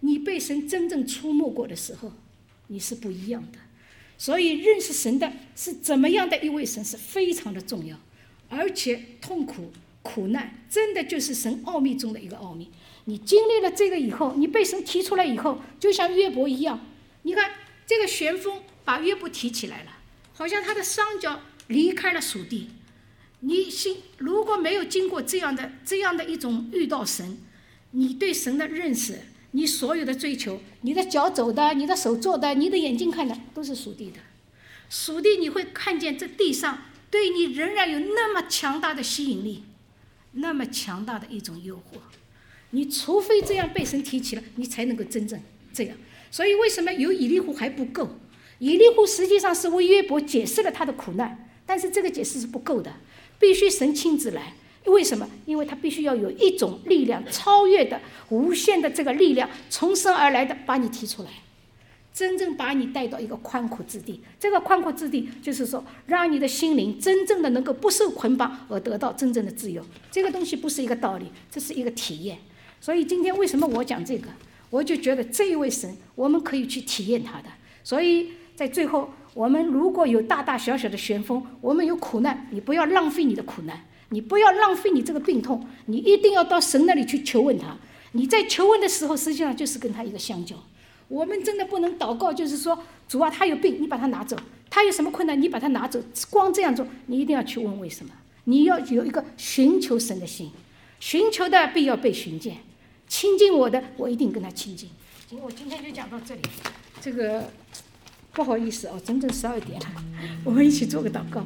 你被神真正触摸过的时候，你是不一样的。所以认识神的是怎么样的一位神是非常的重要，而且痛苦苦难真的就是神奥秘中的一个奥秘。你经历了这个以后，你被神提出来以后，就像约伯一样，你看这个旋风把约伯提起来了，好像他的双脚离开了属地。你心如果没有经过这样的这样的一种遇到神，你对神的认识，你所有的追求，你的脚走的，你的手做的，你的眼睛看的，都是属地的。属地你会看见这地上对你仍然有那么强大的吸引力，那么强大的一种诱惑。你除非这样被神提起了，你才能够真正这样。所以为什么有以利户还不够？以利户实际上是为约伯解释了他的苦难，但是这个解释是不够的，必须神亲自来。为什么？因为他必须要有一种力量，超越的无限的这个力量，从生而来的把你提出来，真正把你带到一个宽阔之地。这个宽阔之地就是说，让你的心灵真正的能够不受捆绑而得到真正的自由。这个东西不是一个道理，这是一个体验。所以今天为什么我讲这个，我就觉得这一位神我们可以去体验他的。所以在最后，我们如果有大大小小的旋风，我们有苦难，你不要浪费你的苦难，你不要浪费你这个病痛，你一定要到神那里去求问他。你在求问的时候，实际上就是跟他一个相交。我们真的不能祷告，就是说主啊，他有病，你把他拿走；他有什么困难，你把他拿走。光这样做，你一定要去问为什么。你要有一个寻求神的心，寻求的必要被寻见，亲近我的，我一定跟他亲近。行，我今天就讲到这里。这个不好意思哦，整整十二点了，我们一起做个祷告。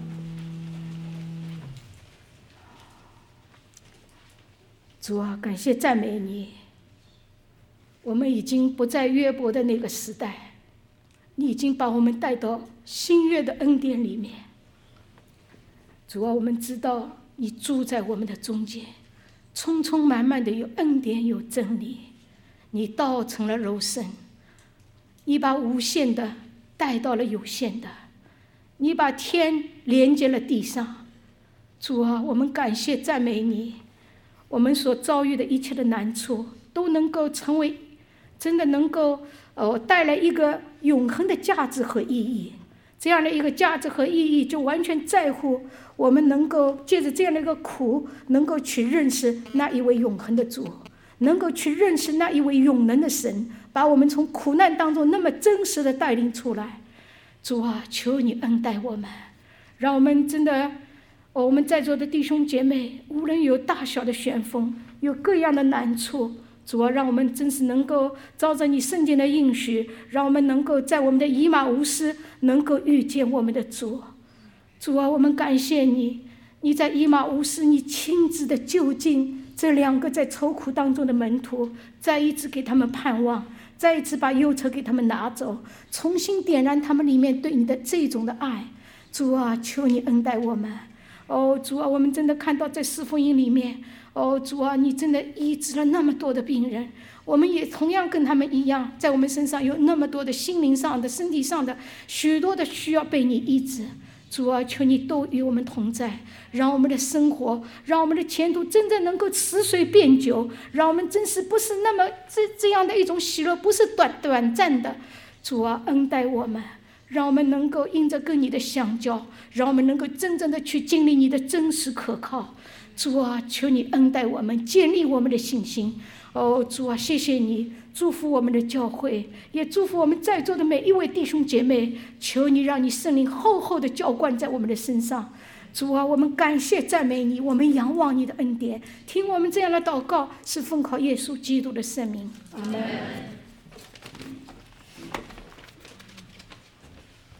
主啊，感谢赞美你，我们已经不在约伯的那个时代，你已经把我们带到新约的恩典里面。主啊，我们知道你住在我们的中间，充充满满的有恩典有真理，你道成了肉身，你把无限的带到了有限的，你把天连接了地上。主啊，我们感谢赞美你，我们所遭遇的一切的难处都能够成为真的能够呃带来一个永恒的价值和意义。这样的一个价值和意义就完全在乎我们能够借着这样的一个苦，能够去认识那一位永恒的主，能够去认识那一位永能的神，把我们从苦难当中那么真实的带领出来。主啊，求你恩待我们，让我们真的我们在座的弟兄姐妹，无论有大小的旋风，有各样的难处，主啊，让我们真是能够照着你圣经的应许，让我们能够在我们的以马忤斯能够遇见我们的主。主啊，我们感谢你，你在以马忤斯你亲自的就近这两个在愁苦当中的门徒，再一次给他们盼望，再一次把忧愁给他们拿走，重新点燃他们里面对你的这种的爱。主啊，求你恩待我们。哦，主啊，我们真的看到在四福音里面，哦，主啊，你真的医治了那么多的病人，我们也同样跟他们一样，在我们身上有那么多的心灵上的、身体上的许多的需要被你医治。主啊，求你都与我们同在，让我们的生活，让我们的前途真正能够持续变久，让我们真是不是那么这这样的一种喜乐，不是短短暂的。主啊，恩待我们，让我们能够因着跟你的相交，让我们能够真正的去经历你的真实可靠。主啊，求你恩待我们，建立我们的信心。哦，主啊，谢谢你，祝福我们的教会，也祝福我们在座的每一位弟兄姐妹。求你让你圣灵厚厚的浇灌在我们的身上。主啊，我们感谢赞美你，我们仰望你的恩典，听我们这样的祷告，是奉靠耶稣基督的圣名。阿们。